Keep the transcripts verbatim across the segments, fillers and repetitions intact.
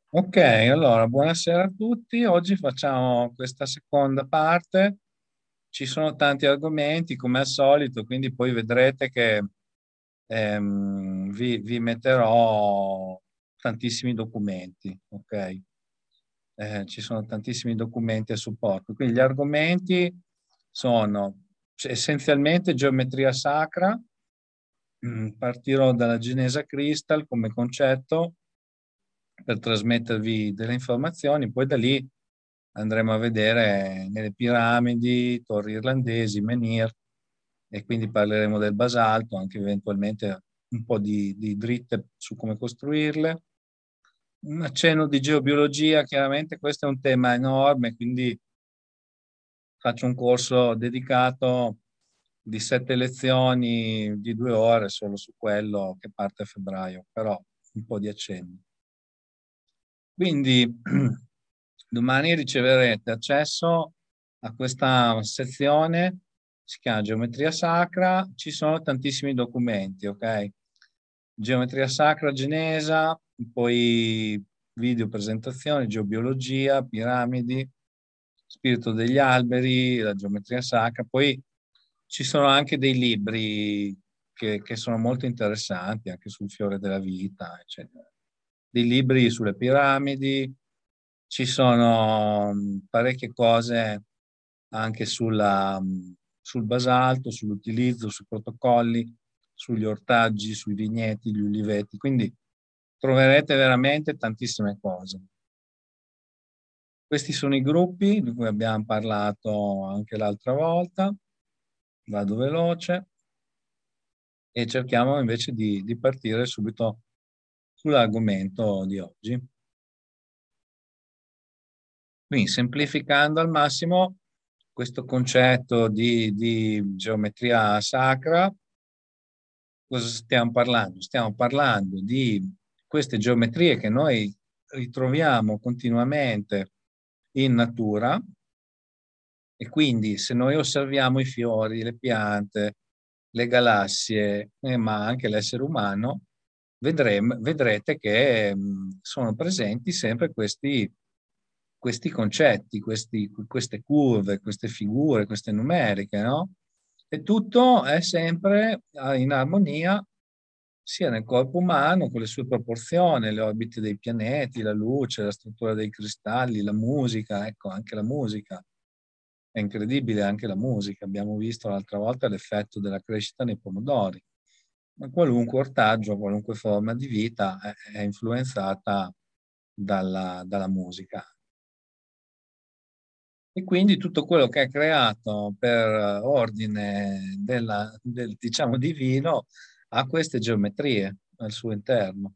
Ok, allora buonasera a tutti. Oggi facciamo questa seconda parte. Ci sono tanti argomenti come al solito, quindi poi vedrete che ehm, vi, vi metterò tantissimi documenti, ok? Eh, ci sono tantissimi documenti a supporto. Quindi gli argomenti sono cioè, essenzialmente geometria sacra. Mm, Partirò dalla Genesa Crystal come concetto per trasmettervi delle informazioni, poi da lì andremo a vedere nelle piramidi, torri irlandesi, menhir, e quindi parleremo del basalto, anche eventualmente un po' di, di dritte su come costruirle. Un accenno di geobiologia, chiaramente questo è un tema enorme, quindi faccio un corso dedicato di sette lezioni di due ore solo su quello che parte a febbraio, però un po' di accenni. Quindi domani riceverete accesso a questa sezione, si chiama Geometria Sacra, ci sono tantissimi documenti, ok? Geometria Sacra, Genesa, poi video presentazioni, geobiologia, piramidi, spirito degli alberi, la geometria sacra, poi ci sono anche dei libri che, che sono molto interessanti, anche sul fiore della vita, eccetera. Dei libri sulle piramidi, ci sono mh, parecchie cose anche sulla, mh, sul basalto, sull'utilizzo, sui protocolli, sugli ortaggi, sui vigneti, gli uliveti, quindi troverete veramente tantissime cose. Questi sono i gruppi di cui abbiamo parlato anche l'altra volta. Vado veloce e cerchiamo invece di, di partire subito sull'argomento di oggi. Quindi, semplificando al massimo questo concetto di, di geometria sacra, cosa stiamo parlando? Stiamo parlando di queste geometrie che noi ritroviamo continuamente in natura e quindi se noi osserviamo i fiori, le piante, le galassie, eh, ma anche l'essere umano, vedremo, vedrete che mh, sono presenti sempre questi, questi concetti, questi- queste curve, queste figure, queste numeriche, no? E tutto è sempre eh, in armonia sia nel corpo umano con le sue proporzioni, le orbite dei pianeti, la luce, la struttura dei cristalli, la musica, ecco, anche la musica. È incredibile anche la musica. Abbiamo visto l'altra volta l'effetto della crescita nei pomodori. Ma qualunque ortaggio, qualunque forma di vita è, è influenzata dalla, dalla musica. E quindi tutto quello che è creato per ordine della- del, diciamo, divino ha queste geometrie al suo interno.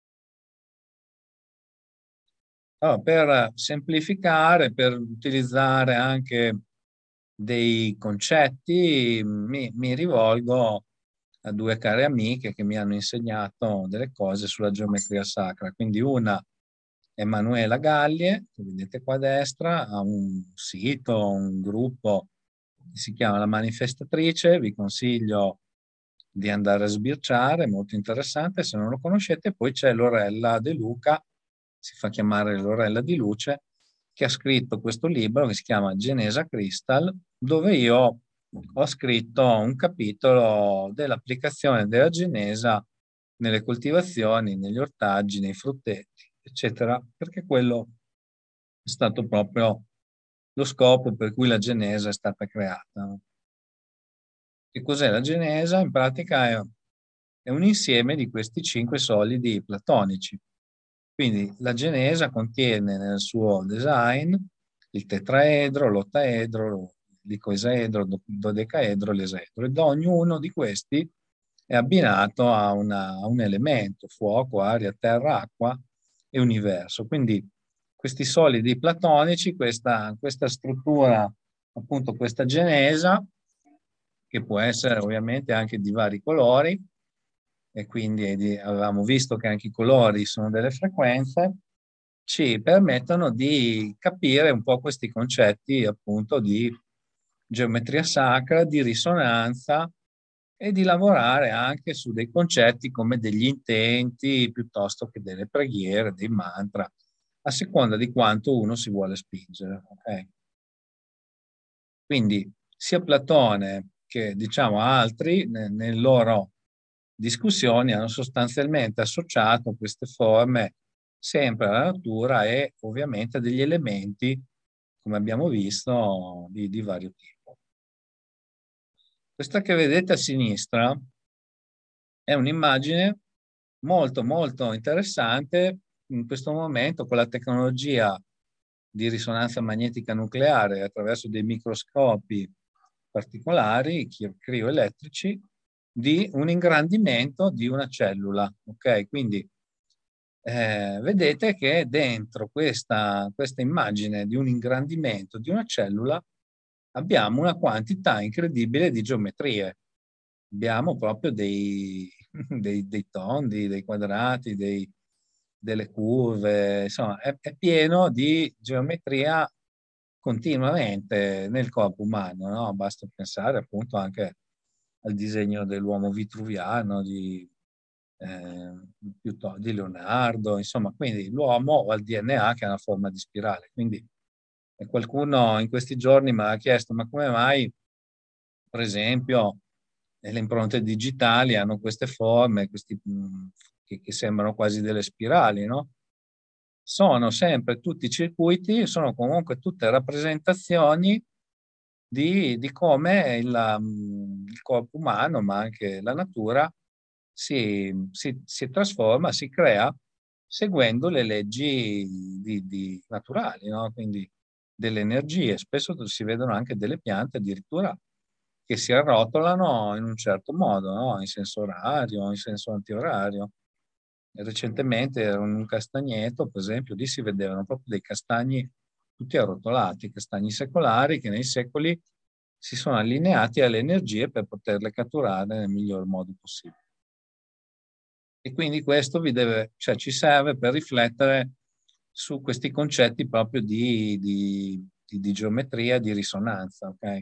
Allora, per semplificare, per utilizzare anche dei concetti, mi, mi rivolgo a due care amiche che mi hanno insegnato delle cose sulla geometria sacra. Quindi una, Emanuela Gallie, che vedete qua a destra, ha un sito, un gruppo che si chiama La Manifestatrice. Vi consiglio di andare a sbirciare, è molto interessante se non lo conoscete. Poi c'è Lorella De Luca, si fa chiamare Lorella di Luce, che ha scritto questo libro che si chiama Genesa Crystal, dove io ho scritto un capitolo dell'applicazione della genesa nelle coltivazioni, negli ortaggi, nei frutteti, eccetera, perché quello è stato proprio lo scopo per cui la genesa è stata creata. Che cos'è la genesa? In pratica è, è un insieme di questi cinque solidi platonici. Quindi la genesa contiene nel suo design il tetraedro, l'ottaedro, l'icosaedro, do- dodecaedro, l'esedro. E da ognuno di questi è abbinato a, una- a un elemento, fuoco, aria, terra, acqua e universo. Quindi questi solidi platonici, questa, questa struttura, appunto questa genesa, che può essere ovviamente anche di vari colori, e quindi di- avevamo visto che anche i colori sono delle frequenze, ci permettono di capire un po' questi concetti appunto di geometria sacra, di risonanza e di lavorare anche su dei concetti come degli intenti piuttosto che delle preghiere, dei mantra a seconda di quanto uno si vuole spingere. Okay? Quindi sia Platone che diciamo altri ne, nelle loro discussioni hanno sostanzialmente associato queste forme sempre alla natura e ovviamente a degli elementi, come abbiamo visto, di, di vario tipo. Questa che vedete a sinistra è un'immagine molto molto interessante in questo momento con la tecnologia di risonanza magnetica nucleare attraverso dei microscopi particolari, crioelettrici, di un ingrandimento di una cellula. Ok, quindi eh, vedete che dentro questa, questa immagine di un ingrandimento di una cellula abbiamo una quantità incredibile di geometrie. Abbiamo proprio dei, dei, dei tondi, dei quadrati, dei, delle curve, insomma, è, è pieno di geometria continuamente nel corpo umano, no? Basta pensare appunto anche al disegno dell'uomo vitruviano di, eh, piuttosto di Leonardo, insomma, quindi l'uomo o al D N A che ha una forma di spirale. Quindi e qualcuno in questi giorni mi ha chiesto, ma come mai, per esempio, le impronte digitali hanno queste forme, questi, mh, che, che sembrano quasi delle spirali, no? Sono sempre tutti circuiti, sono comunque tutte rappresentazioni di, di come il, um, il corpo umano, ma anche la natura, si, si, si trasforma, si crea seguendo le leggi di, di naturali, no? Quindi delle energie. Spesso si vedono anche delle piante addirittura che si arrotolano in un certo modo, no? In senso orario, in senso antiorario. Recentemente ero in un castagneto, per esempio, lì si vedevano proprio dei castagni tutti arrotolati, castagni secolari che nei secoli si sono allineati alle energie per poterle catturare nel miglior modo possibile. E quindi questo vi deve, cioè, ci serve per riflettere su questi concetti proprio di, di, di, di geometria, di risonanza. Okay?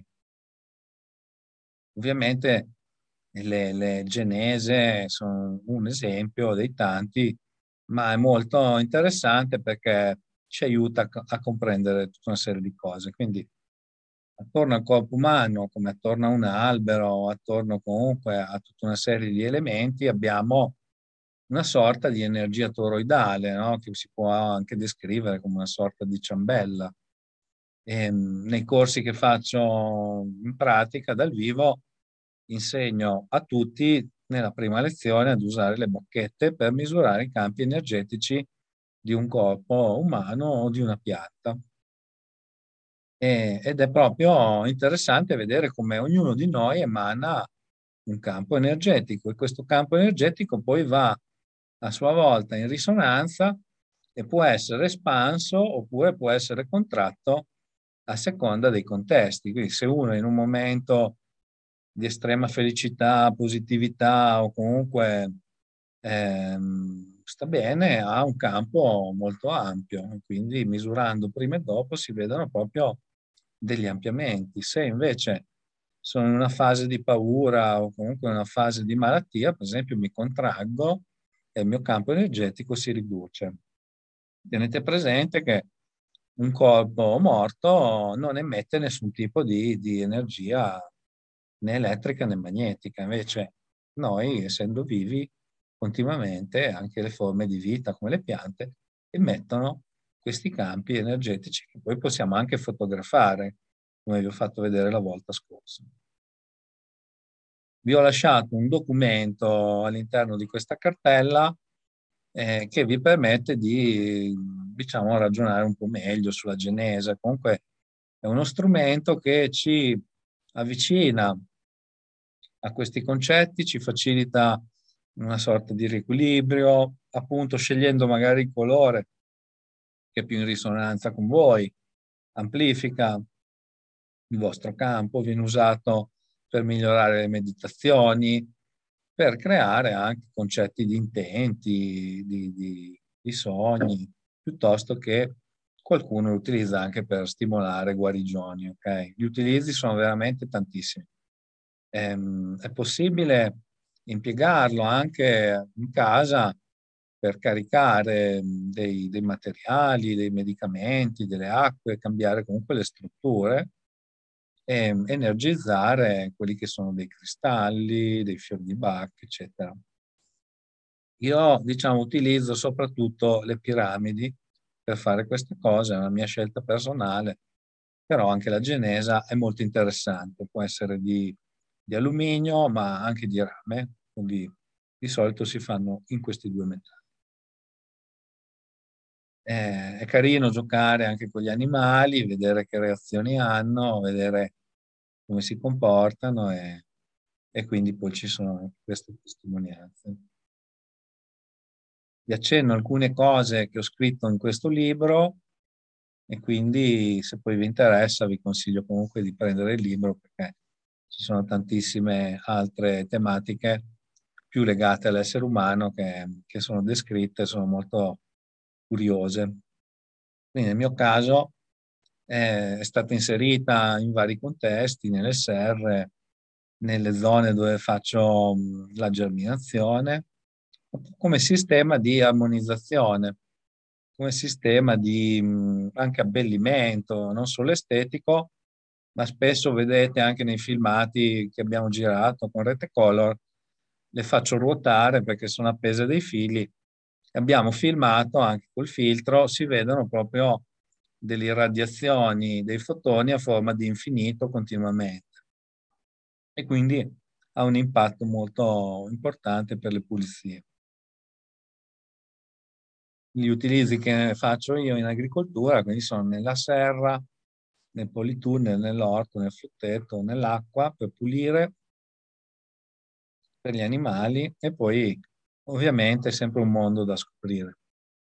Ovviamente le, le genese sono un esempio dei tanti, ma è molto interessante perché ci aiuta a, a comprendere tutta una serie di cose. Quindi attorno al corpo umano, come attorno a un albero, attorno comunque a tutta una serie di elementi, abbiamo una sorta di energia toroidale, no? Che si può anche descrivere come una sorta di ciambella. E, nei corsi che faccio in pratica dal vivo insegno a tutti nella prima lezione ad usare le bacchette per misurare i campi energetici di un corpo umano o di una pianta. E, ed è proprio interessante vedere come ognuno di noi emana un campo energetico e questo campo energetico poi va a sua volta in risonanza e può essere espanso oppure può essere contratto a seconda dei contesti. Quindi se uno è in un momento di estrema felicità, positività o comunque ehm, sta bene, ha un campo molto ampio, quindi misurando prima e dopo si vedono proprio degli ampliamenti. Se invece sono in una fase di paura o comunque in una fase di malattia, per esempio mi contraggo e il mio campo energetico si riduce. Tenete presente che un corpo morto non emette nessun tipo di, di energia né elettrica né magnetica, invece noi, essendo vivi, continuamente, anche le forme di vita come le piante, emettono questi campi energetici che poi possiamo anche fotografare, come vi ho fatto vedere la volta scorsa. Vi ho lasciato un documento all'interno di questa cartella eh, che vi permette di, diciamo, ragionare un po' meglio sulla genese. Comunque è uno strumento che ci avvicina a questi concetti, ci facilita una sorta di riequilibrio, appunto scegliendo magari il colore che è più in risonanza con voi, amplifica il vostro campo, viene usato per migliorare le meditazioni, per creare anche concetti di intenti, di, di, di sogni, piuttosto che qualcuno lo utilizza anche per stimolare guarigioni. Okay? Gli utilizzi sono veramente tantissimi. Ehm, è possibile impiegarlo anche in casa per caricare mh, dei, dei materiali, dei medicamenti, delle acque, cambiare comunque le strutture e mh, energizzare quelli che sono dei cristalli, dei fiori di Bach, eccetera. Io, diciamo, utilizzo soprattutto le piramidi per fare queste cose, è una mia scelta personale, però anche la genesa è molto interessante, può essere di, di alluminio, ma anche di rame, quindi di solito si fanno in questi due metalli. Eh, è carino giocare anche con gli animali, vedere che reazioni hanno, vedere come si comportano e, e quindi poi ci sono anche queste testimonianze. Vi accenno alcune cose che ho scritto in questo libro e quindi se poi vi interessa vi consiglio comunque di prendere il libro perché ci sono tantissime altre tematiche più legate all'essere umano che, che sono descritte, sono molto curiose. Quindi nel mio caso eh, è stata inserita in vari contesti, nelle serre, nelle zone dove faccio mh, la germinazione, come sistema di armonizzazione, come sistema di mh, anche abbellimento, non solo estetico, ma spesso vedete anche nei filmati che abbiamo girato con Rete Color, le faccio ruotare perché sono appese dei fili. Abbiamo filmato anche col filtro, si vedono proprio delle irradiazioni dei fotoni a forma di infinito continuamente e quindi ha un impatto molto importante per le pulizie. Gli utilizzi che faccio io in agricoltura, quindi sono nella serra, nel politunnel, nell'orto, nel frutteto, nell'acqua per pulire, per gli animali e poi ovviamente è sempre un mondo da scoprire.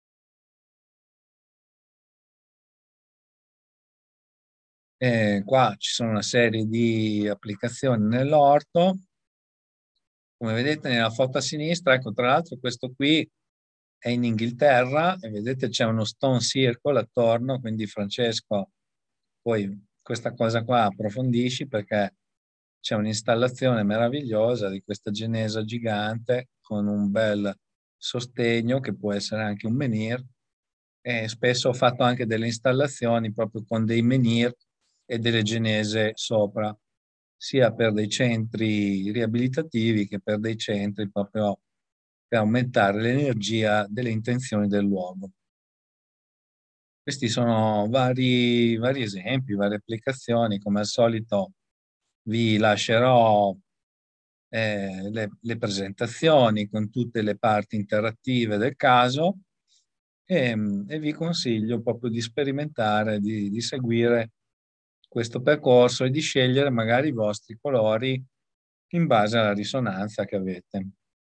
E qua ci sono una serie di applicazioni nell'orto. Come vedete nella foto a sinistra, ecco, tra l'altro questo qui è in Inghilterra e vedete c'è uno stone circle attorno, quindi Francesco, poi questa cosa qua approfondisci perché c'è un'installazione meravigliosa di questa genesa gigante con un bel sostegno che può essere anche un menhir e spesso ho fatto anche delle installazioni proprio con dei menhir e delle genese sopra, sia per dei centri riabilitativi che per dei centri proprio per aumentare l'energia delle intenzioni del luogo. Questi sono vari, vari esempi, varie applicazioni. Come al solito vi lascerò eh, le, le presentazioni con tutte le parti interattive del caso e, e vi consiglio proprio di sperimentare, di, di seguire questo percorso e di scegliere magari i vostri colori in base alla risonanza che avete.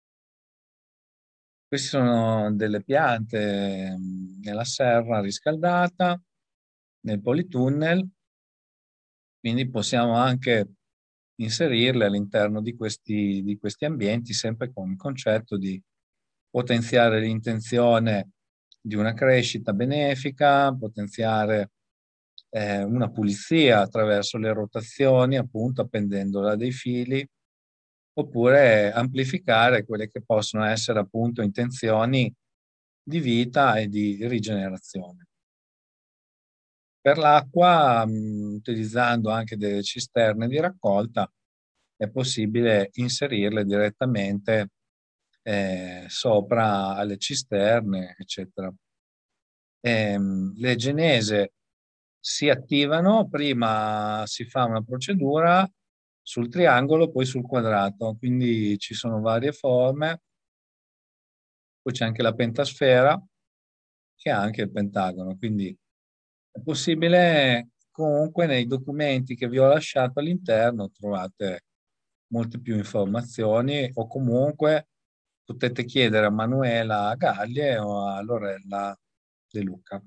Queste sono delle piante mh, nella serra riscaldata, nel politunnel, quindi possiamo anche inserirle all'interno di questi, di questi ambienti, sempre con il concetto di potenziare l'intenzione di una crescita benefica, potenziare eh, una pulizia attraverso le rotazioni, appunto appendendola a dei fili, oppure amplificare quelle che possono essere appunto intenzioni di vita e di rigenerazione. Per l'acqua, mh, utilizzando anche delle cisterne di raccolta, è possibile inserirle direttamente eh, sopra alle cisterne, eccetera. Ehm, le genese si attivano, prima si fa una procedura sul triangolo, poi sul quadrato, quindi ci sono varie forme, poi c'è anche la pentasfera che ha anche il pentagono, quindi è possibile comunque nei documenti che vi ho lasciato all'interno trovate molte più informazioni o comunque potete chiedere a Manuela Gaglie o a Lorella De Luca.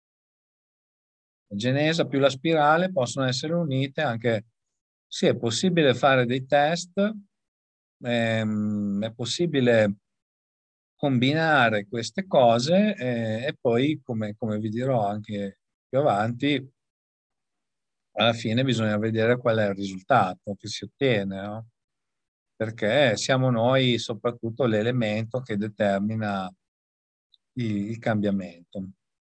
La genesa più la spirale possono essere unite anche, sì, è possibile fare dei test, ehm, è possibile combinare queste cose eh, e poi, come, come vi dirò anche più avanti, alla fine bisogna vedere qual è il risultato che si ottiene, no? Perché siamo noi soprattutto l'elemento che determina il, il cambiamento.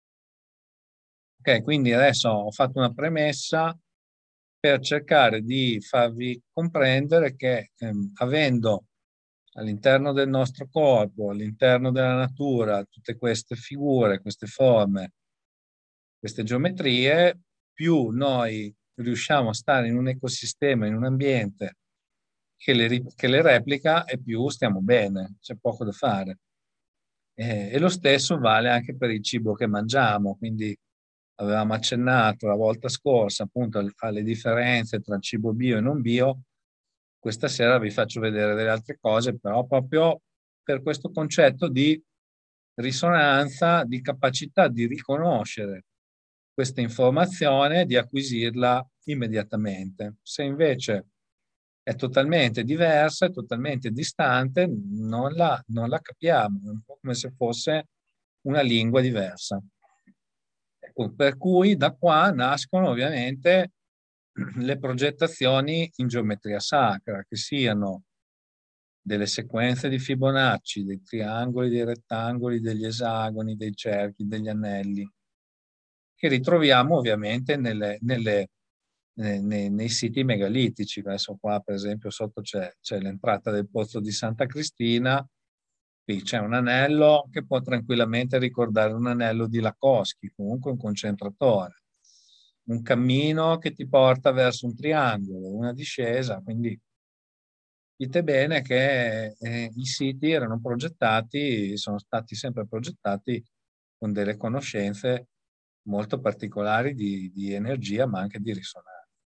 Ok, quindi adesso ho fatto una premessa per cercare di farvi comprendere che ehm, avendo all'interno del nostro corpo, all'interno della natura, tutte queste figure, queste forme, queste geometrie, più noi riusciamo a stare in un ecosistema, in un ambiente che le, ri- che le replica e più stiamo bene, c'è poco da fare. Eh, e lo stesso vale anche per il cibo che mangiamo, quindi avevamo accennato la volta scorsa appunto al- alle differenze tra cibo bio e non bio. Questa sera vi faccio vedere delle altre cose, però proprio per questo concetto di risonanza, di capacità di riconoscere questa informazione, di acquisirla immediatamente. Se invece è totalmente diversa, è totalmente distante, non la, non la capiamo, è un po' come se fosse una lingua diversa. Ecco, per cui da qua nascono ovviamente le progettazioni in geometria sacra, che siano delle sequenze di Fibonacci, dei triangoli, dei rettangoli, degli esagoni, dei cerchi, degli anelli, che ritroviamo ovviamente nelle, nelle, nei, nei- nei siti megalitici. Adesso qua, per esempio, sotto c'è c'è l'entrata del Pozzo di Santa Cristina, qui c'è un anello che può tranquillamente ricordare un anello di Lakosky, comunque un concentratore, un cammino che ti porta verso un triangolo, una discesa, quindi dite bene che eh, i siti erano progettati, sono stati sempre progettati con delle conoscenze molto particolari di, di energia, ma anche di risonanza.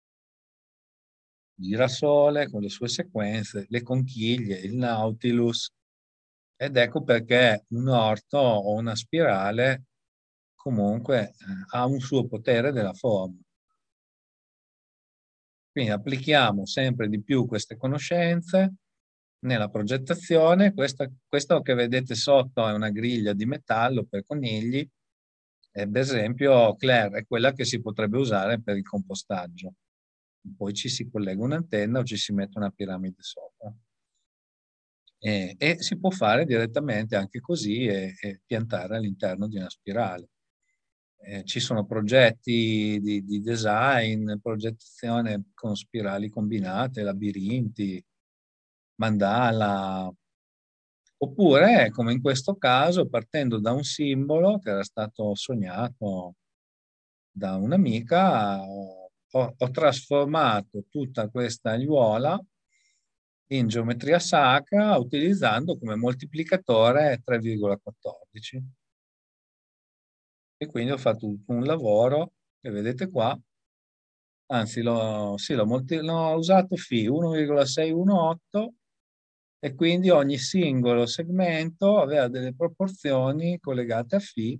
Girasole con le sue sequenze, le conchiglie, il Nautilus, ed ecco perché un orto o una spirale comunque eh, ha un suo potere della forma. Quindi applichiamo sempre di più queste conoscenze nella progettazione. Questa, questo che vedete sotto è una griglia di metallo per conigli, e per esempio Claire è quella che si potrebbe usare per il compostaggio. Poi ci si collega un'antenna o ci si mette una piramide sopra. E, e si può fare direttamente anche così e, e piantare all'interno di una spirale. Eh, ci sono progetti di, di design, progettazione con spirali combinate, labirinti, mandala, oppure, come in questo caso, partendo da un simbolo che era stato sognato da un'amica, ho, ho- ho trasformato tutta questa aiuola in geometria sacra utilizzando come moltiplicatore tre virgola quattordici. E quindi ho fatto un, un lavoro che vedete qua, anzi l'ho sì, l'ho molti- l'ho usato φ uno virgola seicentodiciotto, e quindi ogni singolo segmento aveva delle proporzioni collegate a φ,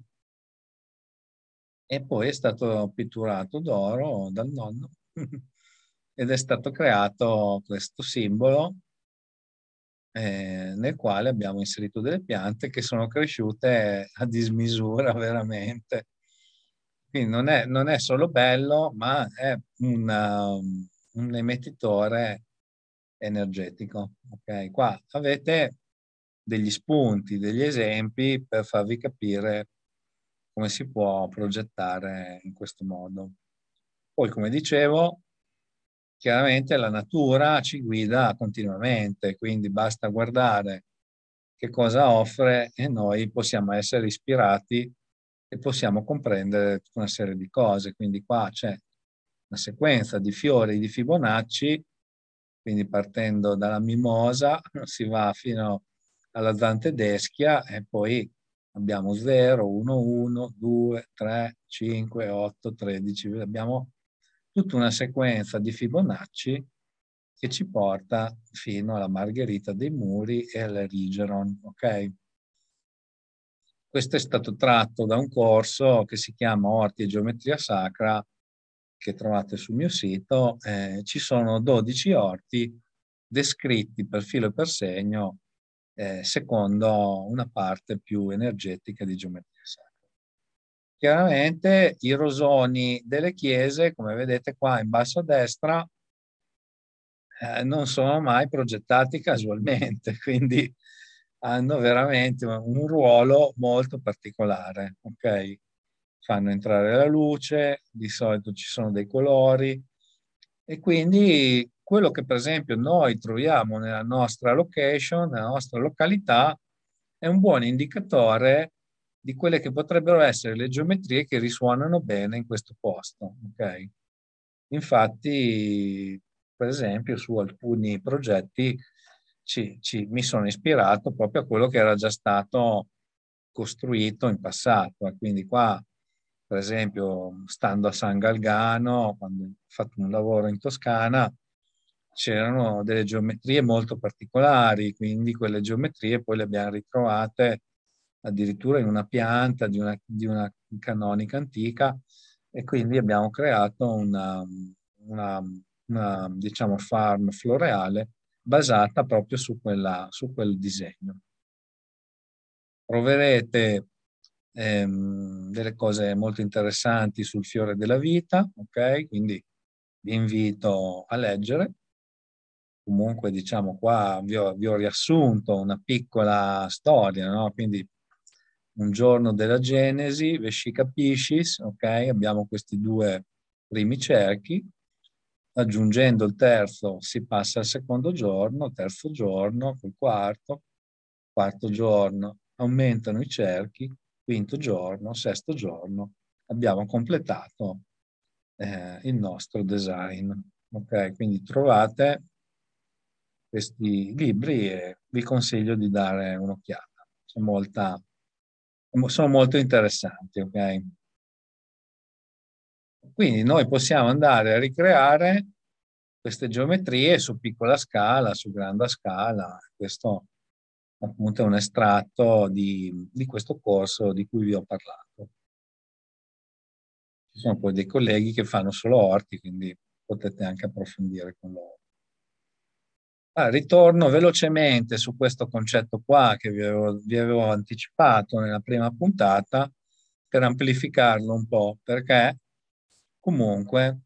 e poi è stato pitturato d'oro dal nonno ed è stato creato questo simbolo eh, nel quale abbiamo inserito delle piante che sono cresciute a dismisura veramente. Quindi non è, non è solo bello, ma è una- un emettitore energetico. Ok? Qua avete degli spunti, degli esempi per farvi capire come si può progettare in questo modo. Poi, come dicevo, chiaramente la natura ci guida continuamente, quindi basta guardare che cosa offre e noi possiamo essere ispirati e possiamo comprendere tutta una serie di cose. Quindi qua c'è una sequenza di fiori di Fibonacci, quindi partendo dalla mimosa si va fino alla Zantedestia e poi abbiamo zero, uno, uno, due, tre, cinque, otto, tredici. Abbiamo tutta una sequenza di Fibonacci che ci porta fino alla Margherita dei Muri e all'Erigeron, ok? Questo è stato tratto da un corso che si chiama Orti e Geometria Sacra, che trovate sul mio sito. Eh, ci sono dodici orti descritti per filo e per segno, eh, secondo una parte più energetica di geometria sacra. Chiaramente i rosoni delle chiese, come vedete qua in basso a destra, eh, non sono mai progettati casualmente, quindi hanno veramente un ruolo molto particolare, ok? Fanno entrare la luce, di solito ci sono dei colori e quindi quello che per esempio noi troviamo nella nostra location, nella nostra località, è un buon indicatore di quelle che potrebbero essere le geometrie che risuonano bene in questo posto, ok? Infatti, per esempio, su alcuni progetti ci- ci- mi sono ispirato proprio a quello che era già stato costruito in passato. E quindi qua, per esempio, stando a San Galgano, quando ho fatto un lavoro in Toscana, c'erano delle geometrie molto particolari, quindi quelle geometrie poi le abbiamo ritrovate addirittura in una pianta di una, di una canonica antica e quindi abbiamo creato una, una, una, diciamo, farm floreale basata proprio su quella, su quel disegno. Troverete ehm, delle cose molto interessanti sul fiore della vita, ok? Quindi vi invito a leggere. Comunque, diciamo, qua vi ho, vi ho riassunto una piccola storia, no? Quindi un giorno della Genesi, Vescica Piscis, ok? Abbiamo questi due primi cerchi, aggiungendo il terzo si passa al secondo giorno, terzo giorno, il quarto, quarto giorno aumentano i cerchi, quinto giorno, sesto giorno, abbiamo completato eh, il nostro design. Ok, quindi trovate questi libri e vi consiglio di dare un'occhiata. C'è molta, sono molto interessanti, ok? Quindi noi possiamo andare a ricreare queste geometrie su piccola scala, su grande scala. Questo appunto è un estratto di, di questo corso di cui vi ho parlato. Ci sono poi dei colleghi che fanno solo orti, quindi potete anche approfondire con loro. Ah, ritorno velocemente su questo concetto qua che vi avevo, vi avevo anticipato nella prima puntata per amplificarlo un po', perché comunque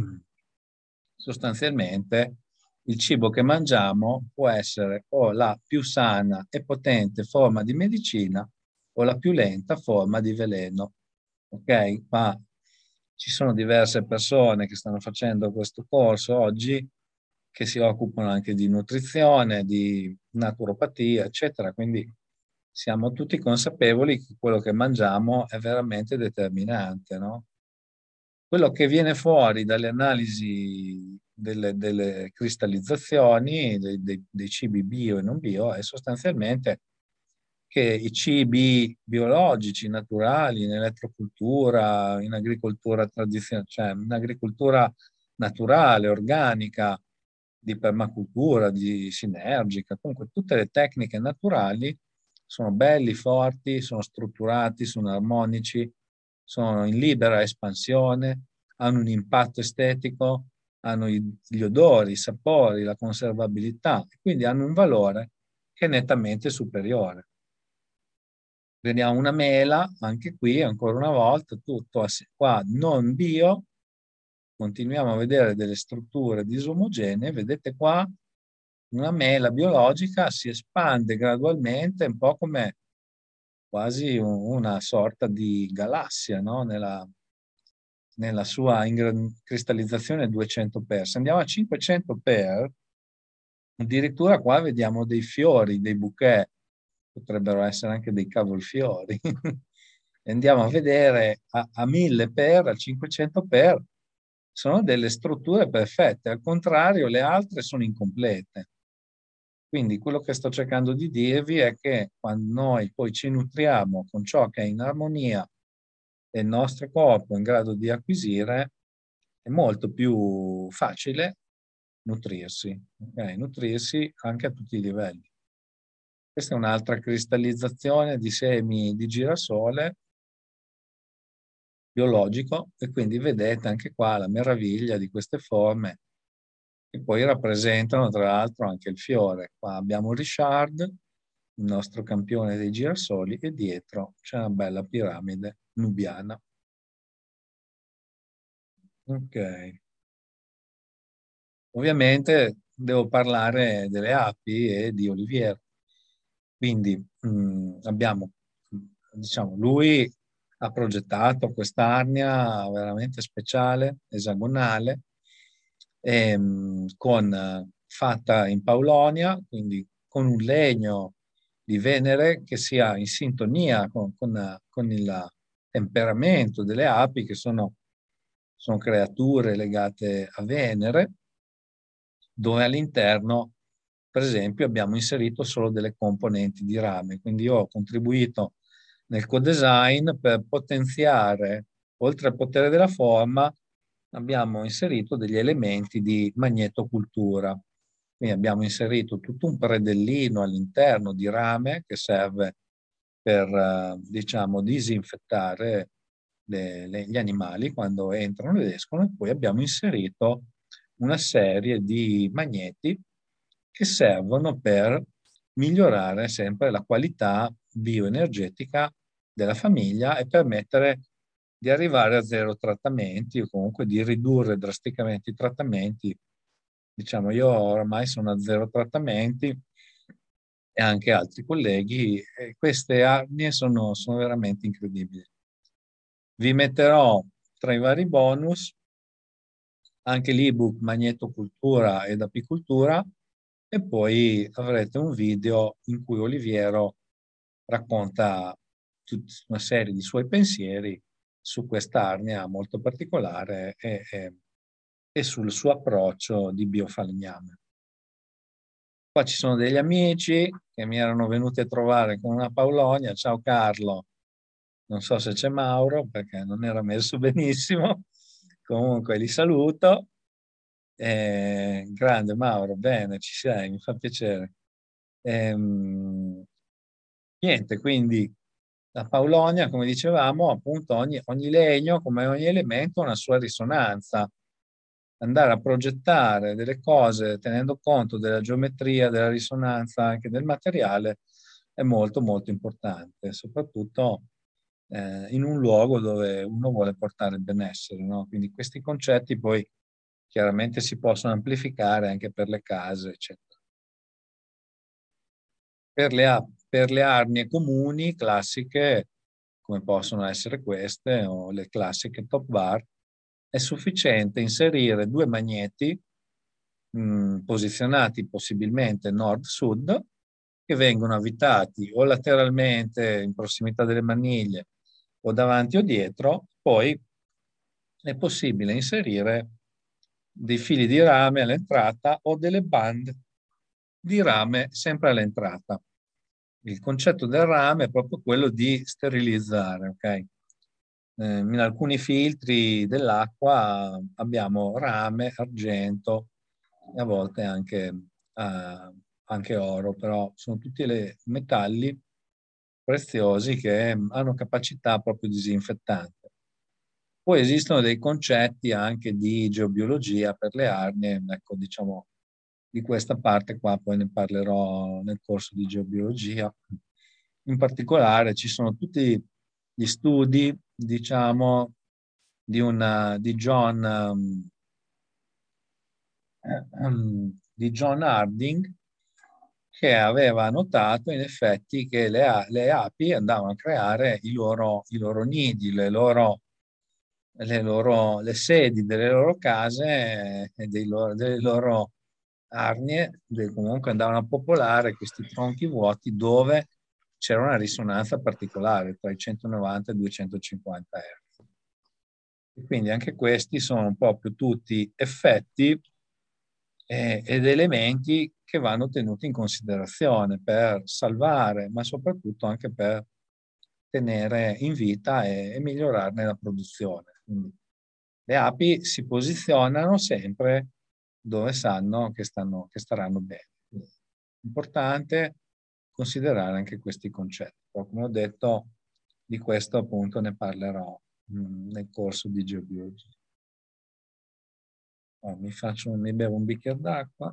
sostanzialmente il cibo che mangiamo può essere o la più sana e potente forma di medicina o la più lenta forma di veleno. Ok? Ma ci sono diverse persone che stanno facendo questo corso oggi che si occupano anche di nutrizione, di naturopatia, eccetera. Quindi siamo tutti consapevoli che quello che mangiamo è veramente determinante, no? Quello che viene fuori dalle analisi delle, delle cristallizzazioni dei, dei- dei cibi bio e non bio è sostanzialmente che i cibi biologici, naturali, in elettrocultura, in agricoltura tradizionale, cioè in agricoltura naturale, organica, di permacultura, di sinergica, comunque tutte le tecniche naturali sono belli, forti, sono strutturati, sono armonici, sono in libera espansione, hanno un impatto estetico, hanno i- gli odori, i sapori, la conservabilità, e quindi hanno un valore che è nettamente superiore. Vediamo una mela, anche qui ancora una volta tutto ass- qua non bio, continuiamo a vedere delle strutture disomogenee, vedete qua una mela biologica si espande gradualmente, un po' come quasi un- una sorta di galassia, no? Nella, nella sua ingra- cristallizzazione duecento per. Se andiamo a cinquecento per, addirittura qua vediamo dei fiori, dei bouquet, potrebbero essere anche dei cavolfiori. E andiamo a vedere a, a mille per, a cinquecento per, sono delle strutture perfette, al contrario le altre sono incomplete. Quindi quello che sto cercando di dirvi è che quando noi poi ci nutriamo con ciò che è in armonia e il nostro corpo è in grado di acquisire, è molto più facile nutrirsi, ok? Nutrirsi anche a tutti i livelli. Questa è un'altra cristallizzazione di semi di girasole biologico e quindi vedete anche qua la meraviglia di queste forme che poi rappresentano tra l'altro anche il fiore. Qua abbiamo Richard, il nostro campione dei girasoli, e dietro c'è una bella piramide nubiana. Ok. Ovviamente devo parlare delle api e di Oliviero. Quindi mh, abbiamo, diciamo, lui ha progettato quest'arnia veramente speciale, esagonale, ehm, con, eh, fatta in Paulonia, quindi con un legno di Venere che sia in sintonia con, con, eh, con il temperamento delle api, che sono, sono creature legate a Venere, dove all'interno, per esempio, abbiamo inserito solo delle componenti di rame. Quindi io ho contribuito nel co-design per potenziare, oltre al potere della forma, abbiamo inserito degli elementi di magnetocultura. Quindi abbiamo inserito tutto un predellino all'interno di rame che serve per, eh, diciamo, disinfettare le- le- gli animali quando entrano ed escono, e poi abbiamo inserito una serie di magneti che servono per migliorare sempre la qualità bioenergetica della famiglia e permettere di arrivare a zero trattamenti o comunque di ridurre drasticamente i trattamenti. Diciamo, io oramai sono a zero trattamenti e anche altri colleghi, e queste arnie sono, sono veramente incredibili. Vi metterò tra i vari bonus anche l'ebook Magnetocultura ed Apicultura, e poi avrete un video in cui Oliviero racconta tutta una serie di suoi pensieri su quest'arnia molto particolare e, e- e sul suo approccio di biofalegname. Qua ci sono degli amici che mi erano venuti a trovare con una Paulonia. Ciao Carlo, non so se c'è Mauro perché non era messo benissimo. Comunque li saluto. Eh, grande Mauro, bene, ci sei, mi fa piacere. Ehm, niente, quindi la Paulonia, come dicevamo, appunto ogni, ogni legno, come ogni elemento, ha una sua risonanza. Andare a progettare delle cose tenendo conto della geometria, della risonanza anche del materiale è molto molto importante, soprattutto eh, in un luogo dove uno vuole portare il benessere, no? Quindi questi concetti poi chiaramente si possono amplificare anche per le case, eccetera. Per le, a- per le arnie comuni, classiche, come possono essere queste, o le classiche top bar, è sufficiente inserire due magneti mh, posizionati possibilmente nord-sud, che vengono avvitati o lateralmente in prossimità delle maniglie o davanti o dietro. Poi è possibile inserire dei fili di rame all'entrata o delle band di rame sempre all'entrata. Il concetto del rame è proprio quello di sterilizzare, ok? Eh, in alcuni filtri dell'acqua abbiamo rame, argento e a volte anche, eh, anche oro, però sono tutti le metalli preziosi che hanno capacità proprio disinfettante. Poi esistono dei concetti anche di geobiologia per le arnie, ecco, diciamo, di questa parte qua poi ne parlerò nel corso di geobiologia. In particolare ci sono tutti gli studi, diciamo, di, una, di John, um, di John Harding, che aveva notato in effetti che le, a- le api andavano a creare i loro, i loro nidi, le loro, le loro, le sedi delle loro case e dei loro, delle loro arnie, de- comunque andavano a popolare questi tronchi vuoti dove c'era una risonanza particolare tra i centonovanta e i duecentocinquanta Hz. E quindi anche questi sono proprio tutti effetti eh, ed elementi che vanno tenuti in considerazione per salvare, ma soprattutto anche per tenere in vita e, e migliorarne la produzione. Quindi le api si posizionano sempre dove sanno che, stanno, che staranno bene. Quindi è importante considerare anche questi concetti. Però, come ho detto, di questo appunto ne parlerò mh, nel corso di geobiologia. Oh, mi faccio, mi bevo un bicchiere d'acqua.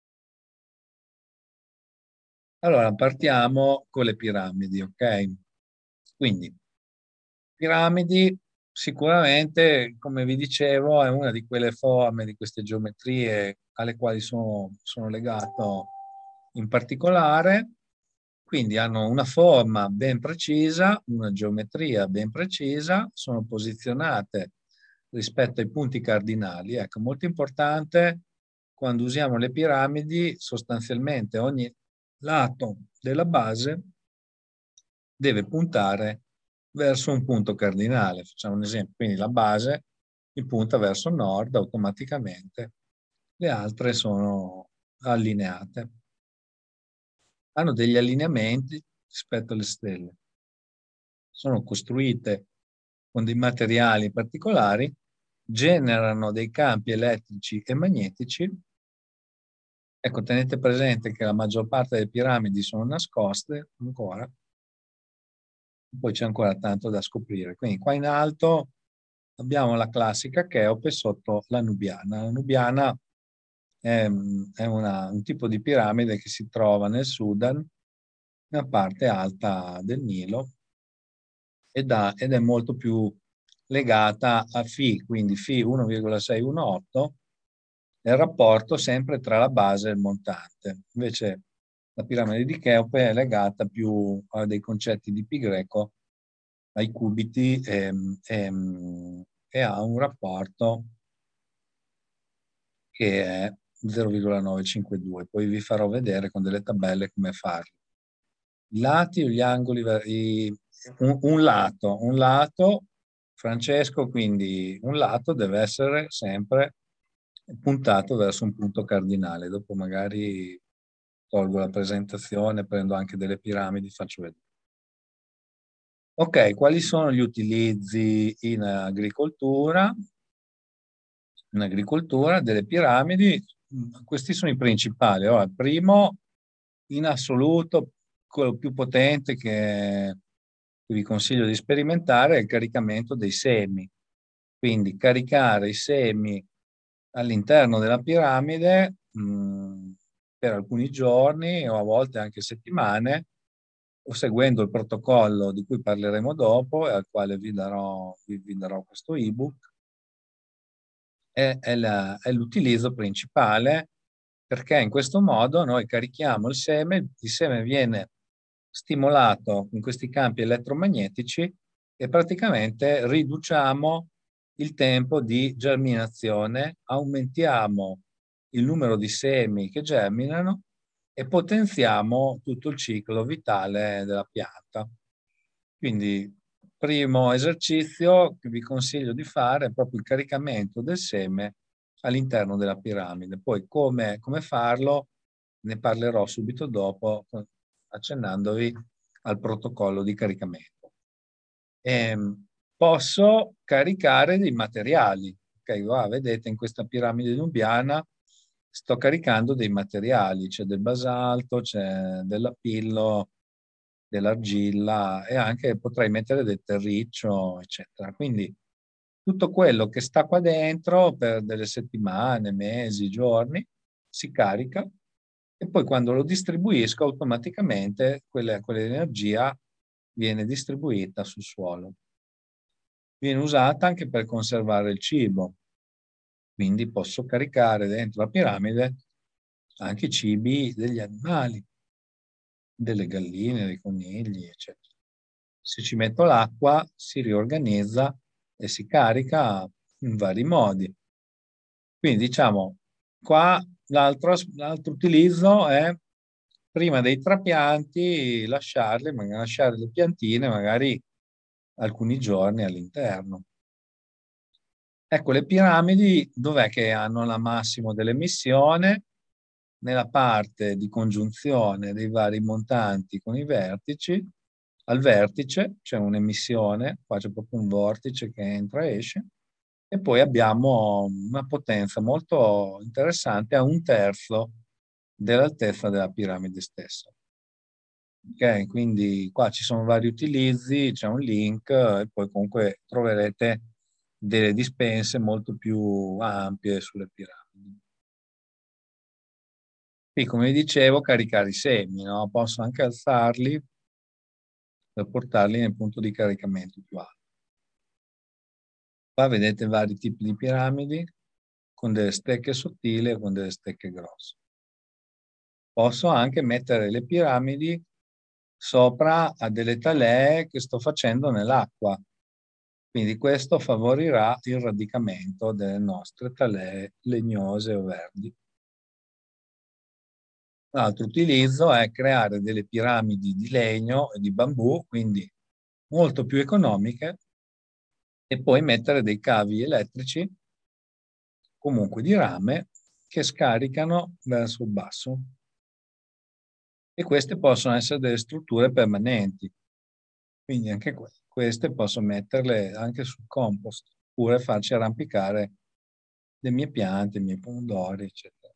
Allora, partiamo con le piramidi, ok? Quindi, piramidi sicuramente, come vi dicevo, è una di quelle forme, di queste geometrie alle quali sono, sono legato in particolare. Quindi hanno una forma ben precisa, una geometria ben precisa, sono posizionate rispetto ai punti cardinali. Ecco, molto importante quando usiamo le piramidi, sostanzialmente ogni lato della base deve puntare verso un punto cardinale. Facciamo un esempio, quindi la base mi punta verso nord automaticamente, le altre sono allineate. Hanno degli allineamenti rispetto alle stelle. Sono costruite con dei materiali particolari, generano dei campi elettrici e magnetici. Ecco, tenete presente che la maggior parte delle piramidi sono nascoste ancora, poi c'è ancora tanto da scoprire. Quindi qua in alto abbiamo la classica Cheope sotto la Nubiana. La Nubiana è, è una, un tipo di piramide che si trova nel Sudan, nella parte alta del Nilo, ed, ha, ed è molto più legata a Φ, quindi Φ uno virgola seicentodiciotto è il rapporto sempre tra la base e il montante. Invece la piramide di Cheope è legata più a dei concetti di pi greco, ai cubiti e, e, e ha un rapporto che è zero virgola novecentocinquantadue. Poi vi farò vedere con delle tabelle come farlo. I lati o gli angoli, i, un, un lato, un lato, Francesco, quindi un lato deve essere sempre puntato verso un punto cardinale. Dopo magari tolgo la presentazione, prendo anche delle piramidi, faccio vedere. Ok, quali sono gli utilizzi in agricoltura? In agricoltura delle piramidi, questi sono i principali. Allora, il primo, in assoluto, quello più potente che, che vi consiglio di sperimentare è il caricamento dei semi. Quindi caricare i semi all'interno della piramide mh, per alcuni giorni o a volte anche settimane, o seguendo il protocollo di cui parleremo dopo e al quale vi darò, vi, vi darò questo ebook, è, è la- è l'utilizzo principale, perché in questo modo noi carichiamo il seme, il seme viene stimolato in questi campi elettromagnetici e praticamente riduciamo il tempo di germinazione, aumentiamo il numero di semi che germinano e potenziamo tutto il ciclo vitale della pianta. Quindi, primo esercizio che vi consiglio di fare è proprio il caricamento del seme all'interno della piramide. Poi come, come farlo ne parlerò subito dopo, accennandovi al protocollo di caricamento. Ehm, posso caricare dei materiali. Ok, va, vedete in questa piramide nubiana sto caricando dei materiali, c'è del basalto, c'è dell'apillo, dell'argilla e anche potrei mettere del terriccio, eccetera. Quindi tutto quello che sta qua dentro per delle settimane, mesi, giorni, si carica e poi quando lo distribuisco automaticamente quella, quell'energia viene distribuita sul suolo. Viene usata anche per conservare il cibo, quindi posso caricare dentro la piramide anche i cibi degli animali, delle galline, dei conigli, eccetera. Se ci metto l'acqua si riorganizza e si carica in vari modi. Quindi diciamo, qua l'altro l'altro utilizzo è prima dei trapianti lasciarli, magari lasciare le piantine magari alcuni giorni all'interno. Ecco, le piramidi dov'è che hanno la massimo dell'emissione? Nella parte di congiunzione dei vari montanti con i vertici. Al vertice c'è un'emissione, qua c'è proprio un vortice che entra e esce, e poi abbiamo una potenza molto interessante a un terzo dell'altezza della piramide stessa. Ok, quindi qua ci sono vari utilizzi, c'è un link e poi comunque troverete delle dispense molto più ampie sulle piramidi. Qui, come dicevo, caricare i semi, no? Posso anche alzarli per portarli nel punto di caricamento più alto. Qua vedete vari tipi di piramidi con delle stecche sottili e con delle stecche grosse. Posso anche mettere le piramidi sopra a delle talee che sto facendo nell'acqua. Quindi questo favorirà il radicamento delle nostre talee legnose o verdi. L'altro utilizzo è creare delle piramidi di legno e di bambù, quindi molto più economiche, e poi mettere dei cavi elettrici, comunque di rame, che scaricano verso il basso. E queste possono essere delle strutture permanenti, quindi anche que- queste posso metterle anche sul compost, oppure farci arrampicare le mie piante, i miei pomodori, eccetera.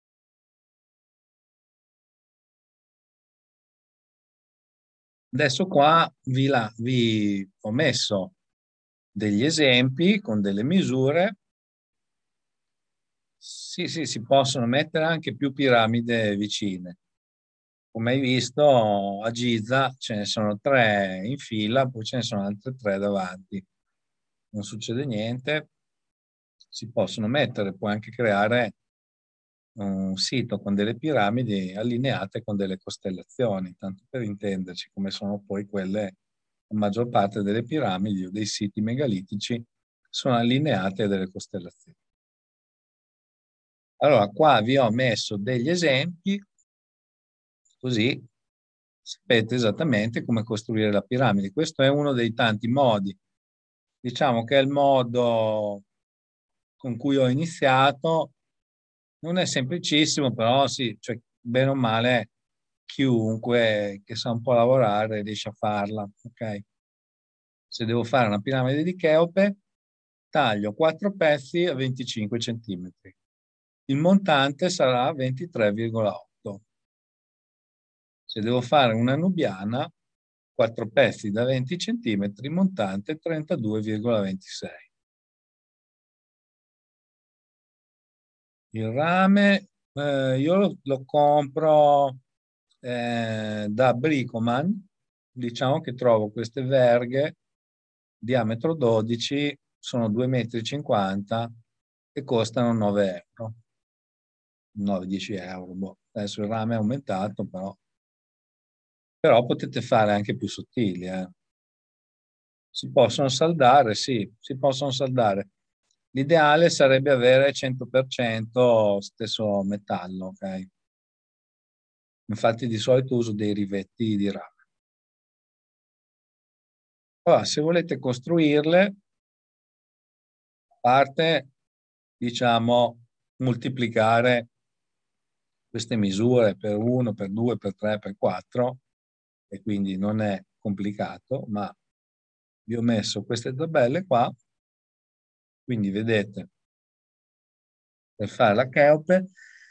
Adesso qua vi, la- vi ho messo degli esempi con delle misure. Sì, sì, si possono mettere anche più piramidi vicine. Come hai visto, a Giza ce ne sono tre in fila, poi ce ne sono altre tre davanti. Non succede niente. Si possono mettere, puoi anche creare un sito con delle piramidi allineate con delle costellazioni, tanto per intenderci, come sono poi quelle, la maggior parte delle piramidi o dei siti megalitici sono allineate a delle costellazioni. Allora, qua vi ho messo degli esempi, così sapete esattamente come costruire la piramide. Questo è uno dei tanti modi. Diciamo che è il modo con cui ho iniziato. Non è semplicissimo, però sì, cioè, bene o male, chiunque che sa un po' lavorare riesce a farla. Ok? Se devo fare una piramide di Cheope, taglio quattro pezzi a venticinque centimetri. Il montante sarà ventitré virgola otto. Se devo fare una nubiana, quattro pezzi da venti centimetri, montante trentadue virgola ventisei. Il rame, eh, io lo, lo compro eh, da Bricoman. Diciamo che trovo queste verghe diametro dodici, sono due virgola cinquanta metri e costano nove euro. nove dieci euro. Boh. Adesso il rame è aumentato, però, però potete fare anche più sottili. Eh. Si possono saldare, sì, si possono saldare. L'ideale sarebbe avere cento per cento stesso metallo, ok? Infatti di solito uso dei rivetti di rame. Allora, se volete costruirle, a parte, diciamo, moltiplicare queste misure per uno, per due, per tre, per quattro, e quindi non è complicato, ma vi ho messo queste tabelle qua, quindi vedete, per fare la Cheope,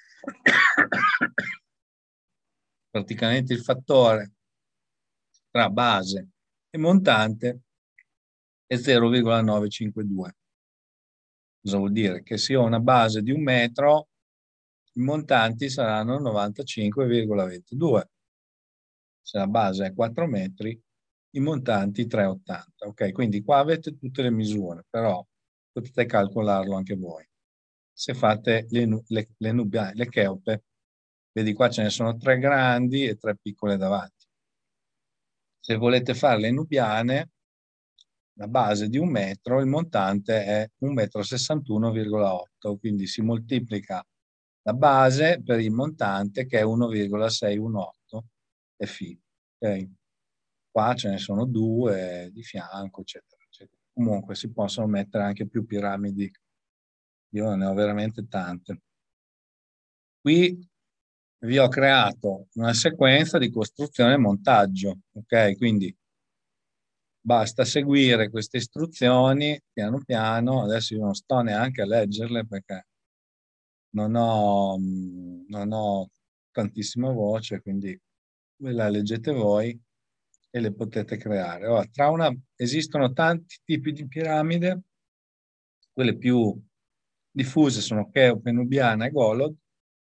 praticamente il fattore tra base e montante è zero virgola novecentocinquantadue. Cosa vuol dire? Che se ho una base di un metro, i montanti saranno novantacinque virgola ventidue. Se la base è quattro metri, i montanti tre virgola ottanta. Ok, quindi qua avete tutte le misure, però potete calcolarlo anche voi. Se fate le, nu- le, le, nubbia- le cheope, vedi qua ce ne sono tre grandi e tre piccole davanti. Se volete fare le nubbiane, la base di un metro, il montante è un metro sessantuno virgola otto, quindi si moltiplica la base per il montante che è uno virgola seicentodiciotto e φ. Ok? Qua ce ne sono due di fianco, eccetera, eccetera. Comunque si possono mettere anche più piramidi. Io ne ho veramente tante. Qui vi ho creato una sequenza di costruzione e montaggio, ok? Quindi basta seguire queste istruzioni piano piano. Adesso io non sto neanche a leggerle perché non ho, mh, non ho tantissima voce, quindi ve la leggete voi e le potete creare. Ora, tra una, esistono tanti tipi di piramide, quelle più diffuse sono Cheope, Nubiana e Golod.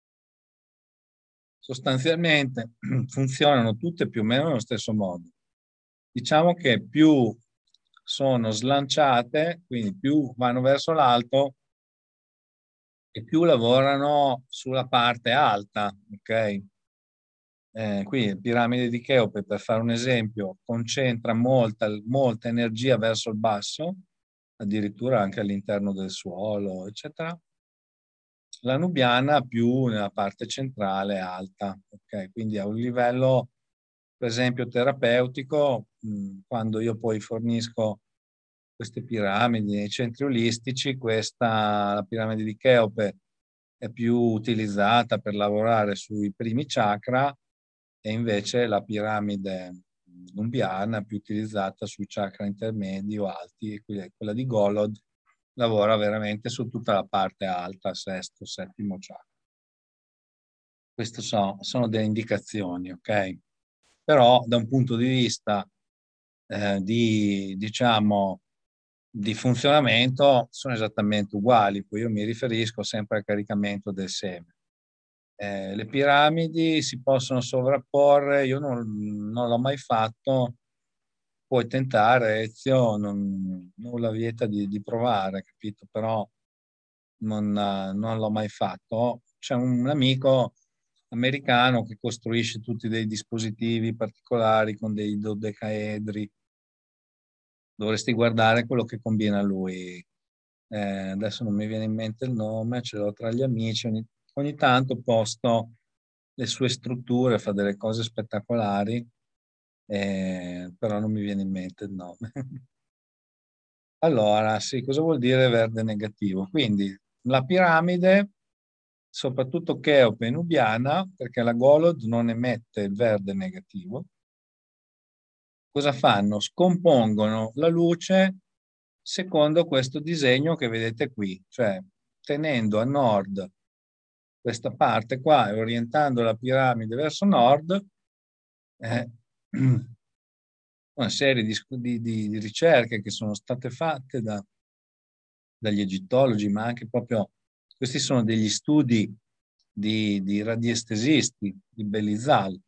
Sostanzialmente funzionano tutte più o meno nello stesso modo. Diciamo che più sono slanciate, quindi più vanno verso l'alto e più lavorano sulla parte alta, ok? Eh, qui piramide di Cheope, per fare un esempio, concentra molta, molta energia verso il basso, addirittura anche all'interno del suolo, eccetera. La nubiana più nella parte centrale alta, ok? Quindi a un livello, per esempio, terapeutico, mh, quando io poi fornisco queste piramidi nei centri olistici, questa, la piramide di Cheope, è più utilizzata per lavorare sui primi chakra e invece la piramide nubiana è più utilizzata sui chakra intermedi o alti, e quella quella di Golod lavora veramente su tutta la parte alta, sesto, settimo chakra. Queste so- sono delle indicazioni, ok? Però da un punto di vista eh, di, diciamo, di funzionamento sono esattamente uguali. Poi io mi riferisco sempre al caricamento del seme. Eh, le piramidi si possono sovrapporre, io non, non l'ho mai fatto, puoi tentare, Ezio, non, nulla vieta di, di provare, capito? Però non, eh, non l'ho mai fatto. C'è un amico americano che costruisce tutti dei dispositivi particolari con dei dodecaedri. Dovresti guardare quello che combina lui. Eh, adesso non mi viene in mente il nome, ce l'ho tra gli amici. Ogni, ogni tanto posto le sue strutture, fa delle cose spettacolari, eh, però non mi viene in mente il nome. Allora, sì, cosa vuol dire verde negativo? Quindi la piramide, soprattutto Cheope e Nubiana, perché la Golod non emette il verde negativo, cosa fanno? Scompongono la luce secondo questo disegno che vedete qui, cioè tenendo a nord questa parte qua e orientando la piramide verso nord, eh, una serie di, di- di- di ricerche che sono state fatte da- dagli egittologi, ma anche proprio questi sono degli studi di, di radiestesisti di Belizal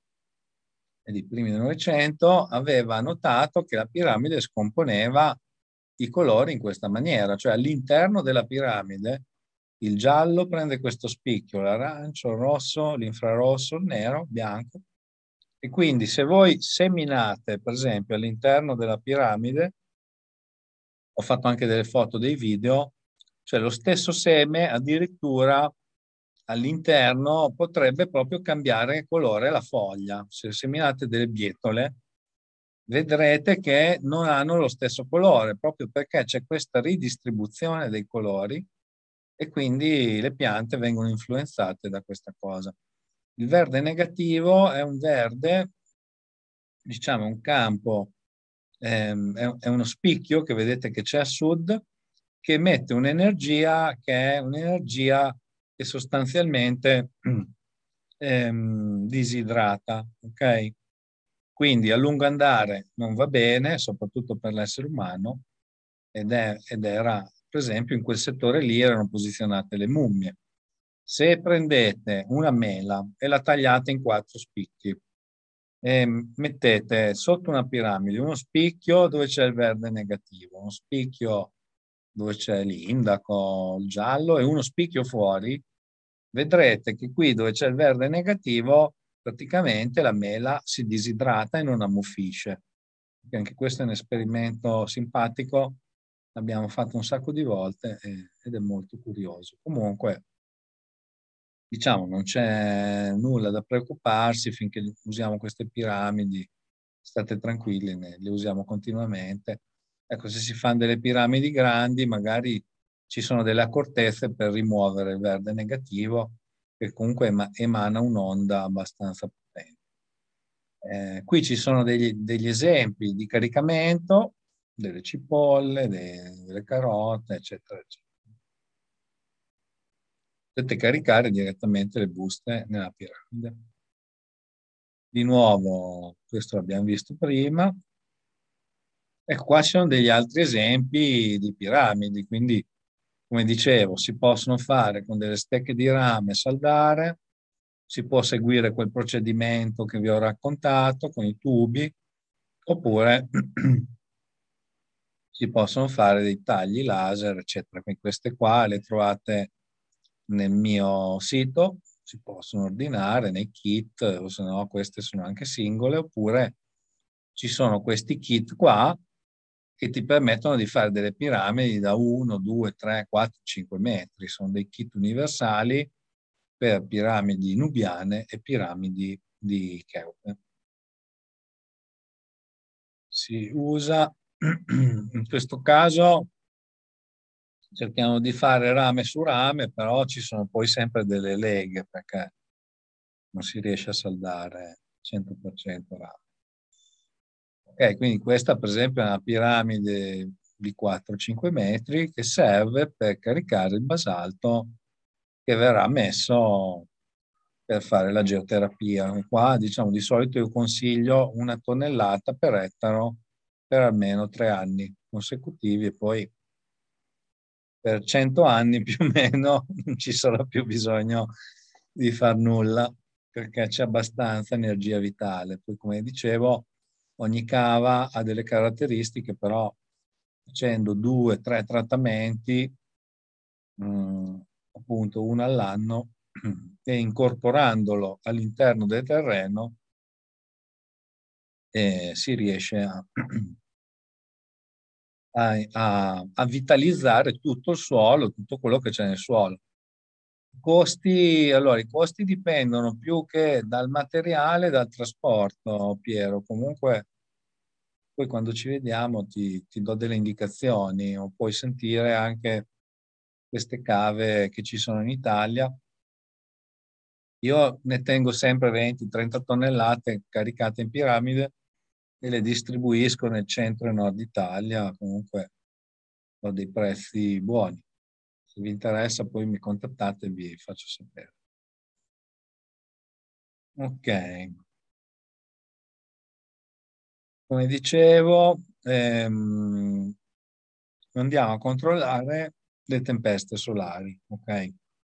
e di primi del Novecento, aveva notato che la piramide scomponeva i colori in questa maniera, cioè all'interno della piramide il giallo prende questo spicchio, l'arancio, il rosso, l'infrarosso, il nero, il bianco. E quindi se voi seminate, per esempio, all'interno della piramide, ho fatto anche delle foto, dei video, cioè lo stesso seme addirittura all'interno potrebbe proprio cambiare colore la foglia. Se seminate delle bietole, vedrete che non hanno lo stesso colore, proprio perché c'è questa ridistribuzione dei colori e quindi le piante vengono influenzate da questa cosa. Il verde negativo è un verde, diciamo, un campo, ehm, è, è uno spicchio che vedete che c'è a sud, che emette un'energia che è un'energia che sostanzialmente ehm, disidrata, ok? Quindi a lungo andare non va bene, soprattutto per l'essere umano, ed, è, ed era, per esempio, in quel settore lì erano posizionate le mummie. Se prendete una mela e la tagliate in quattro spicchi e mettete sotto una piramide uno spicchio dove c'è il verde negativo, uno spicchio dove c'è l'indaco, il giallo e uno spicchio fuori, vedrete che qui dove c'è il verde negativo praticamente la mela si disidrata e non ammuffisce. Anche questo è un esperimento simpatico, l'abbiamo fatto un sacco di volte e- ed è molto curioso. Comunque, diciamo, non c'è nulla da preoccuparsi finché usiamo queste piramidi, state tranquilli, ne- le usiamo continuamente. Ecco, se si fanno delle piramidi grandi, magari ci sono delle accortezze per rimuovere il verde negativo, che comunque ema- emana un'onda abbastanza potente. Eh, qui ci sono degli, degli esempi di caricamento delle cipolle, de- delle carote, eccetera, eccetera. Potete caricare direttamente le buste nella piramide. Di nuovo, questo l'abbiamo visto prima. Ecco, qua ci sono degli altri esempi di piramidi, quindi, come dicevo, si possono fare con delle stecche di rame, saldare, si può seguire quel procedimento che vi ho raccontato con i tubi, oppure si possono fare dei tagli laser, eccetera. Quindi queste qua le trovate nel mio sito si possono ordinare nei kit, o se no queste sono anche singole, oppure ci sono questi kit qua che ti permettono di fare delle piramidi da uno, due, tre, quattro, cinque metri. Sono dei kit universali per piramidi nubiane e piramidi di Cheope. Si usa, in questo caso cerchiamo di fare rame su rame, però ci sono poi sempre delle leghe perché non si riesce a saldare cento per cento rame. Ok, quindi questa per esempio è una piramide di quattro cinque metri che serve per caricare il basalto che verrà messo per fare la geoterapia. Qua, diciamo, di solito io consiglio una tonnellata per ettaro per almeno tre anni consecutivi e poi per cento anni più o meno non ci sarà più bisogno di far nulla perché c'è abbastanza energia vitale. Poi, come dicevo, ogni cava ha delle caratteristiche, però facendo due, tre trattamenti, mh, appunto uno all'anno, e incorporandolo all'interno del terreno, eh, si riesce a, a, a, a vitalizzare tutto il suolo, tutto quello che c'è nel suolo. Costi, allora, i costi dipendono più che dal materiale e dal trasporto, Piero. Comunque, poi quando ci vediamo ti, ti do delle indicazioni o puoi sentire anche queste cave che ci sono in Italia. Io ne tengo sempre venti trenta tonnellate caricate in piramide e le distribuisco nel centro e nord Italia. Comunque ho dei prezzi buoni. Se vi interessa, poi mi contattate e vi faccio sapere. Ok, come dicevo, ehm, andiamo a controllare le tempeste solari, ok?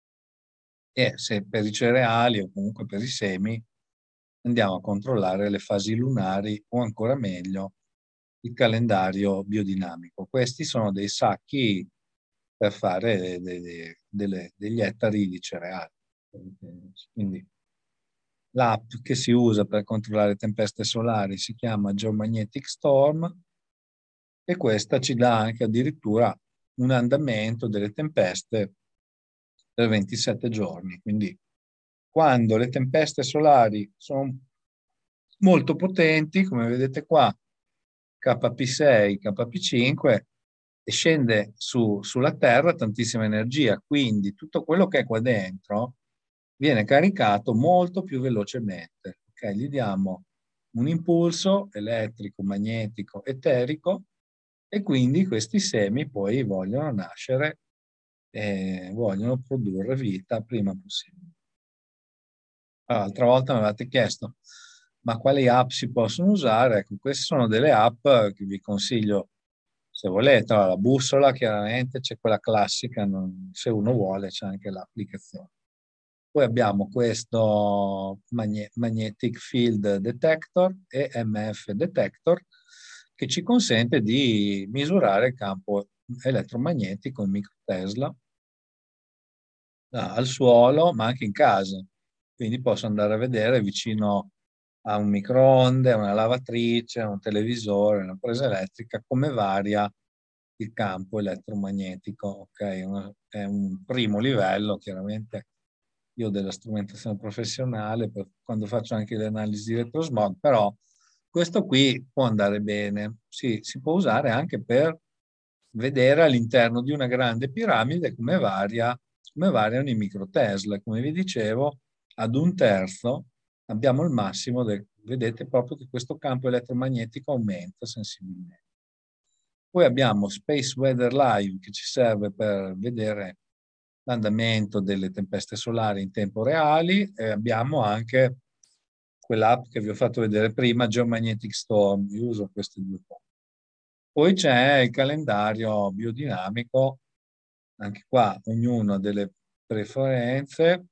E se per i cereali o comunque per i semi andiamo a controllare le fasi lunari o ancora meglio il calendario biodinamico. Questi sono dei sacchi per fare de- de- delle- degli ettari di cereali. Quindi l'app che si usa per controllare tempeste solari si chiama Geomagnetic Storm e questa ci dà anche addirittura un andamento delle tempeste per ventisette giorni. Quindi quando le tempeste solari sono molto potenti, come vedete qua, K P sei, K P cinque, e scende su, sulla Terra tantissima energia, quindi tutto quello che è qua dentro viene caricato molto più velocemente. Okay? Gli diamo un impulso elettrico, magnetico, eterico e quindi questi semi poi vogliono nascere e vogliono produrre vita prima possibile. Allora, l'altra volta mi avete chiesto, ma quali app si possono usare? Ecco, queste sono delle app che vi consiglio se volete. Allora, la bussola, chiaramente, c'è quella classica, non- se uno vuole c'è anche l'applicazione. Poi abbiamo questo Magne- Magnetic Field Detector e M F Detector che ci consente di misurare il campo elettromagnetico in microtesla ah, al suolo, ma anche in casa. Quindi posso andare a vedere vicino a un microonde, a una lavatrice, a un televisore, una presa elettrica, come varia il campo elettromagnetico. Ok, Una- è un primo livello, chiaramente. Io ho della strumentazione professionale per quando faccio anche le analisi di elettrosmog, però questo qui può andare bene. Sì, si può usare anche per vedere all'interno di una grande piramide come varia, come variano i microtesla. Come vi dicevo, ad un terzo abbiamo il massimo del, vedete proprio che questo campo elettromagnetico aumenta sensibilmente. Poi abbiamo Space Weather Live che ci serve per vedere l'andamento delle tempeste solari in tempo reale e abbiamo anche quell'app che vi ho fatto vedere prima, Geomagnetic Storm. Io uso queste due qua. Poi c'è il calendario biodinamico, anche qua ognuno ha delle preferenze.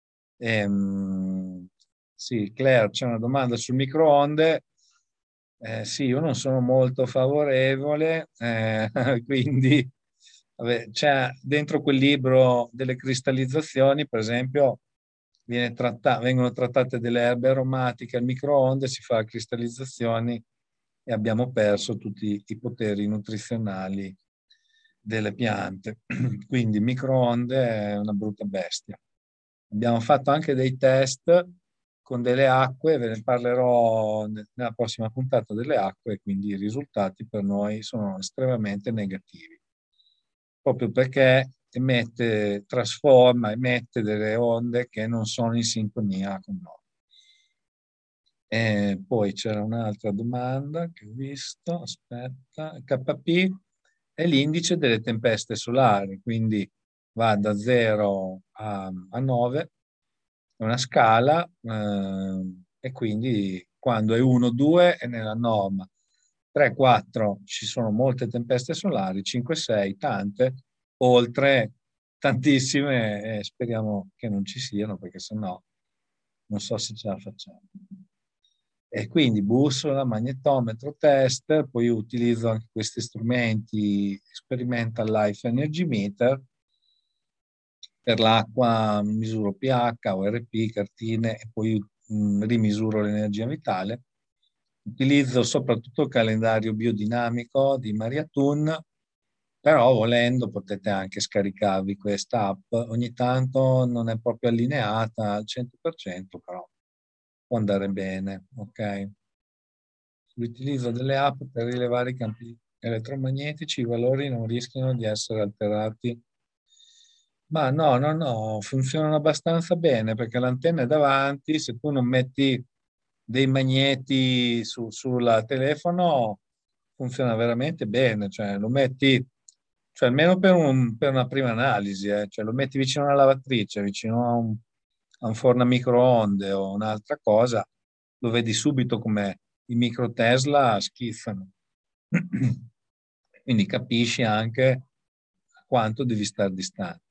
Ehm, sì, Claire, c'è una domanda sul microonde. Eh, sì, io non sono molto favorevole, eh, quindi vabbè, c'è dentro quel libro delle cristallizzazioni, per esempio, viene tratta- vengono trattate delle erbe aromatiche al microonde, si fa cristallizzazioni e abbiamo perso tutti i poteri nutrizionali delle piante. Quindi il microonde è una brutta bestia. Abbiamo fatto anche dei test con delle acque, ve ne parlerò ne- nella prossima puntata delle acque, quindi i risultati per noi sono estremamente negativi, proprio perché emette, trasforma, emette delle onde che non sono in sintonia con noi. E poi c'era un'altra domanda che ho visto, aspetta, K P è l'indice delle tempeste solari, quindi va da zero a, a nove, è una scala, eh, e quindi quando è uno due è nella norma, tre quattro ci sono molte tempeste solari, cinque sei tante, oltre tantissime, e speriamo che non ci siano perché sennò non so se ce la facciamo. E quindi bussola, magnetometro, test, poi utilizzo anche questi strumenti, Experimental Life Energy Meter, per l'acqua misuro pH, O R P, cartine e poi mh, rimisuro l'energia vitale. Utilizzo soprattutto il calendario biodinamico di Maria Thun, però volendo potete anche scaricarvi questa app. Ogni tanto non è proprio allineata al cento per cento, però può andare bene, ok? L'utilizzo delle app per rilevare i campi elettromagnetici, i valori non rischiano di essere alterati. Ma no, no, no, funzionano abbastanza bene perché l'antenna è davanti, se tu non metti dei magneti su, sul telefono funziona veramente bene, cioè lo metti, cioè almeno per, un- per una prima analisi, eh, cioè lo metti vicino a una lavatrice, vicino a un, a un forno a microonde o un'altra cosa, lo vedi subito come i micro Tesla schizzano. Quindi capisci anche quanto devi stare distante.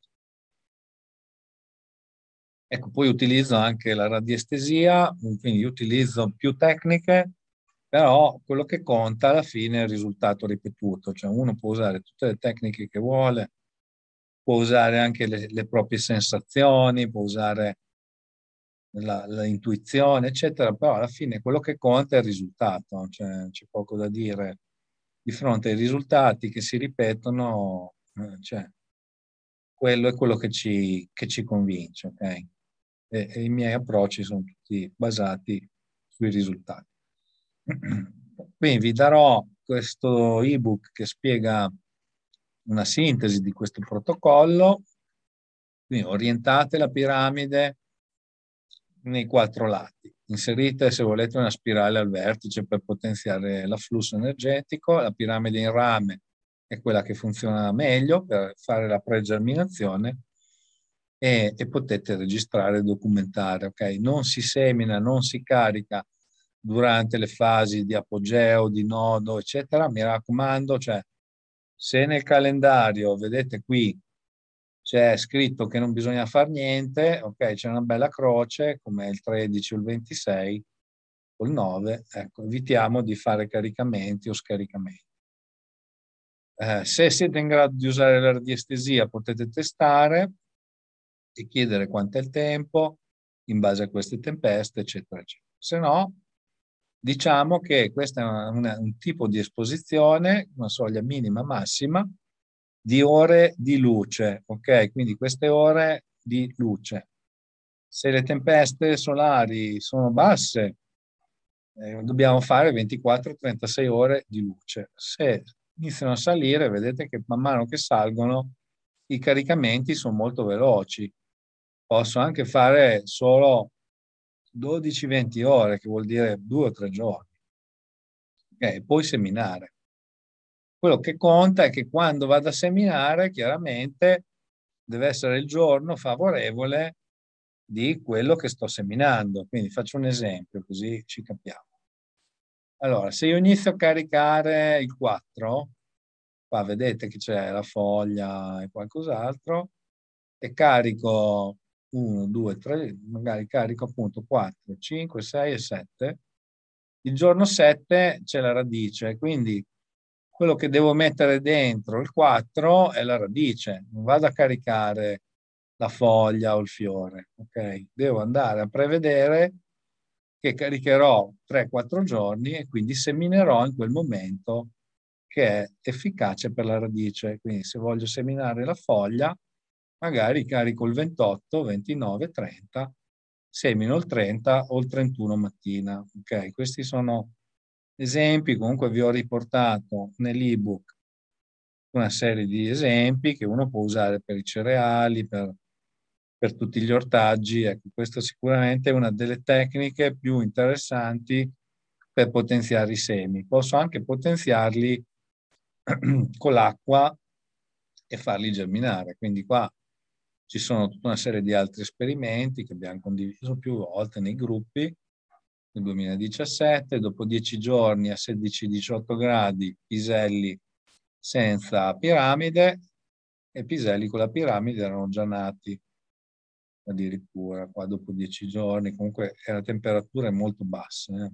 Ecco, poi utilizzo anche la radiestesia, quindi utilizzo più tecniche, però quello che conta alla fine è il risultato ripetuto, cioè uno può usare tutte le tecniche che vuole, può usare anche le, le proprie sensazioni, può usare la, la intuizione, eccetera, però alla fine quello che conta è il risultato, cioè c'è poco da dire. Di fronte ai risultati che si ripetono, eh, cioè, quello è quello che ci, che ci convince, ok? E, e i miei approcci sono tutti basati sui risultati. Quindi vi darò questo ebook che spiega una sintesi di questo protocollo. Quindi orientate la piramide nei quattro lati. Inserite, se volete, una spirale al vertice per potenziare l'afflusso energetico. La piramide in rame è quella che funziona meglio per fare la pregerminazione e, e potete registrare e documentare. Okay? Non si semina, non si carica durante le fasi di apogeo, di nodo, eccetera. Mi raccomando, cioè, se nel calendario, vedete qui, c'è scritto che non bisogna fare niente, ok, c'è una bella croce come il tredici o il ventisei o il nove, ecco, evitiamo di fare caricamenti o scaricamenti. Eh, se siete in grado di usare la radiestesia potete testare e chiedere quanto è il tempo in base a queste tempeste, eccetera, eccetera. Se no, diciamo che questo è una- una- un tipo di esposizione, una soglia minima massima di ore di luce, ok? Quindi queste ore di luce. Se le tempeste solari sono basse, eh, dobbiamo fare ventiquattro trentasei ore di luce. Se iniziano a salire, vedete che man mano che salgono i caricamenti sono molto veloci. Posso anche fare solo dodici venti ore, che vuol dire due o tre giorni. Ok, puoi seminare. Quello che conta è che quando vado a seminare, chiaramente deve essere il giorno favorevole di quello che sto seminando. Quindi faccio un esempio, così ci capiamo. Allora, se io inizio a caricare il quattro, qua vedete che c'è la foglia e qualcos'altro, e carico uno, due, tre, magari carico appunto quattro, cinque, sei e sette, il giorno sette c'è la radice, quindi quello che devo mettere dentro il quattro è la radice, non vado a caricare la foglia o il fiore, ok? Devo andare a prevedere che caricherò tre quattro giorni e quindi seminerò in quel momento che è efficace per la radice. Quindi se voglio seminare la foglia, magari carico il ventotto, ventinove, trenta, semino il trenta o il trentuno mattina. Ok, questi sono esempi. Comunque vi ho riportato nell'ebook una serie di esempi che uno può usare per i cereali, per, per tutti gli ortaggi. Ecco, questa sicuramente è una delle tecniche più interessanti per potenziare i semi. Posso anche potenziarli con l'acqua e farli germinare. Quindi qua ci sono tutta una serie di altri esperimenti che abbiamo condiviso più volte nei gruppi. Nel duemiladiciassette, dopo dieci giorni a sedici diciotto gradi, piselli senza piramide e piselli con la piramide erano già nati addirittura qua dopo dieci giorni. Comunque era temperature molto basse. Eh.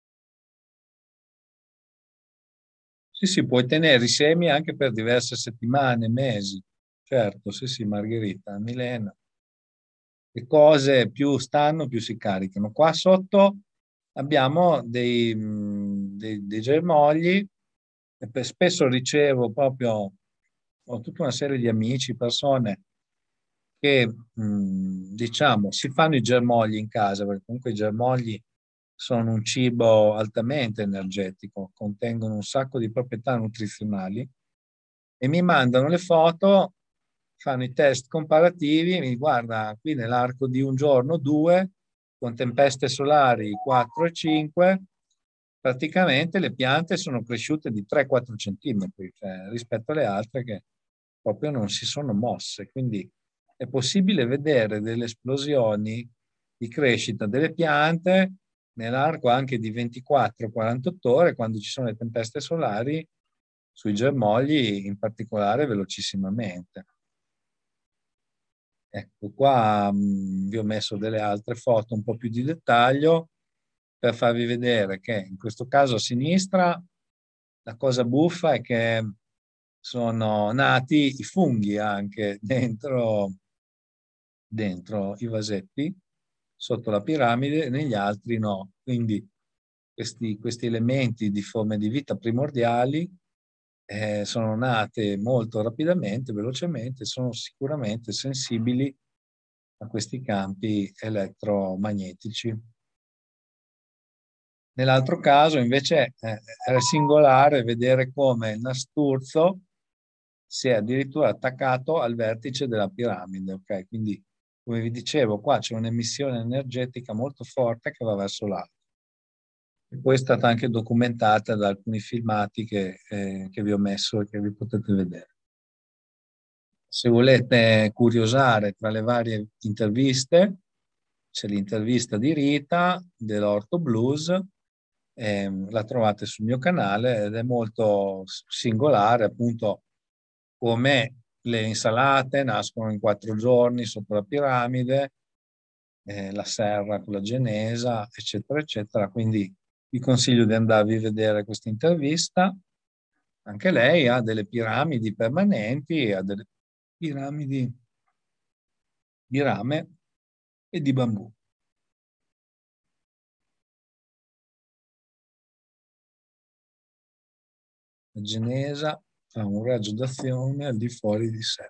Sì, sì, puoi tenere i semi anche per diverse settimane, mesi. Certo, sì, sì, Margherita, Milena. Le cose più stanno, più si caricano. Qua sotto abbiamo dei, mh, dei, dei germogli e per- spesso ricevo proprio, ho tutta una serie di amici, persone che mh, diciamo si fanno i germogli in casa, perché comunque i germogli sono un cibo altamente energetico, contengono un sacco di proprietà nutrizionali e mi mandano le foto, fanno i test comparativi, mi guarda qui nell'arco di un giorno, due, con tempeste solari quattro e cinque, praticamente le piante sono cresciute di tre quattro centimetri, cioè, rispetto alle altre che proprio non si sono mosse. Quindi è possibile vedere delle esplosioni di crescita delle piante nell'arco anche di ventiquattro quarantotto ore, quando ci sono le tempeste solari, sui germogli in particolare velocissimamente. Ecco, qua mh, vi ho messo delle altre foto un po' più di dettaglio per farvi vedere che in questo caso a sinistra la cosa buffa è che sono nati i funghi anche dentro, dentro i vasetti, sotto la piramide, e negli altri no. Quindi questi, questi elementi di forme di vita primordiali eh, sono nate molto rapidamente, velocemente, sono sicuramente sensibili a questi campi elettromagnetici. Nell'altro caso invece eh, è singolare vedere come il nasturzo si è addirittura attaccato al vertice della piramide, ok? Quindi, come vi dicevo, qua c'è un'emissione energetica molto forte che va verso l'alto. E poi è stata anche documentata da alcuni filmati che, eh, che vi ho messo e che vi potete vedere. Se volete curiosare tra le varie interviste, c'è l'intervista di Rita dell'Orto Blues, ehm, la trovate sul mio canale ed è molto singolare, appunto, come le insalate nascono in quattro giorni sotto la piramide, eh, la serra con la genesa, eccetera, eccetera. Quindi vi consiglio di andarvi a vedere questa intervista. Anche lei ha delle piramidi permanenti, ha delle piramidi di rame e di bambù. La genesa ha un raggio d'azione al di fuori di sé.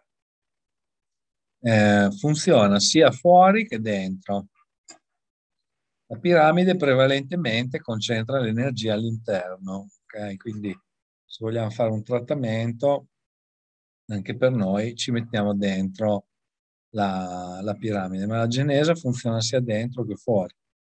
Eh, funziona sia fuori che dentro. La piramide prevalentemente concentra l'energia all'interno, ok? Quindi se vogliamo fare un trattamento, anche per noi ci mettiamo dentro la, la piramide, ma la genesa funziona sia dentro che fuori.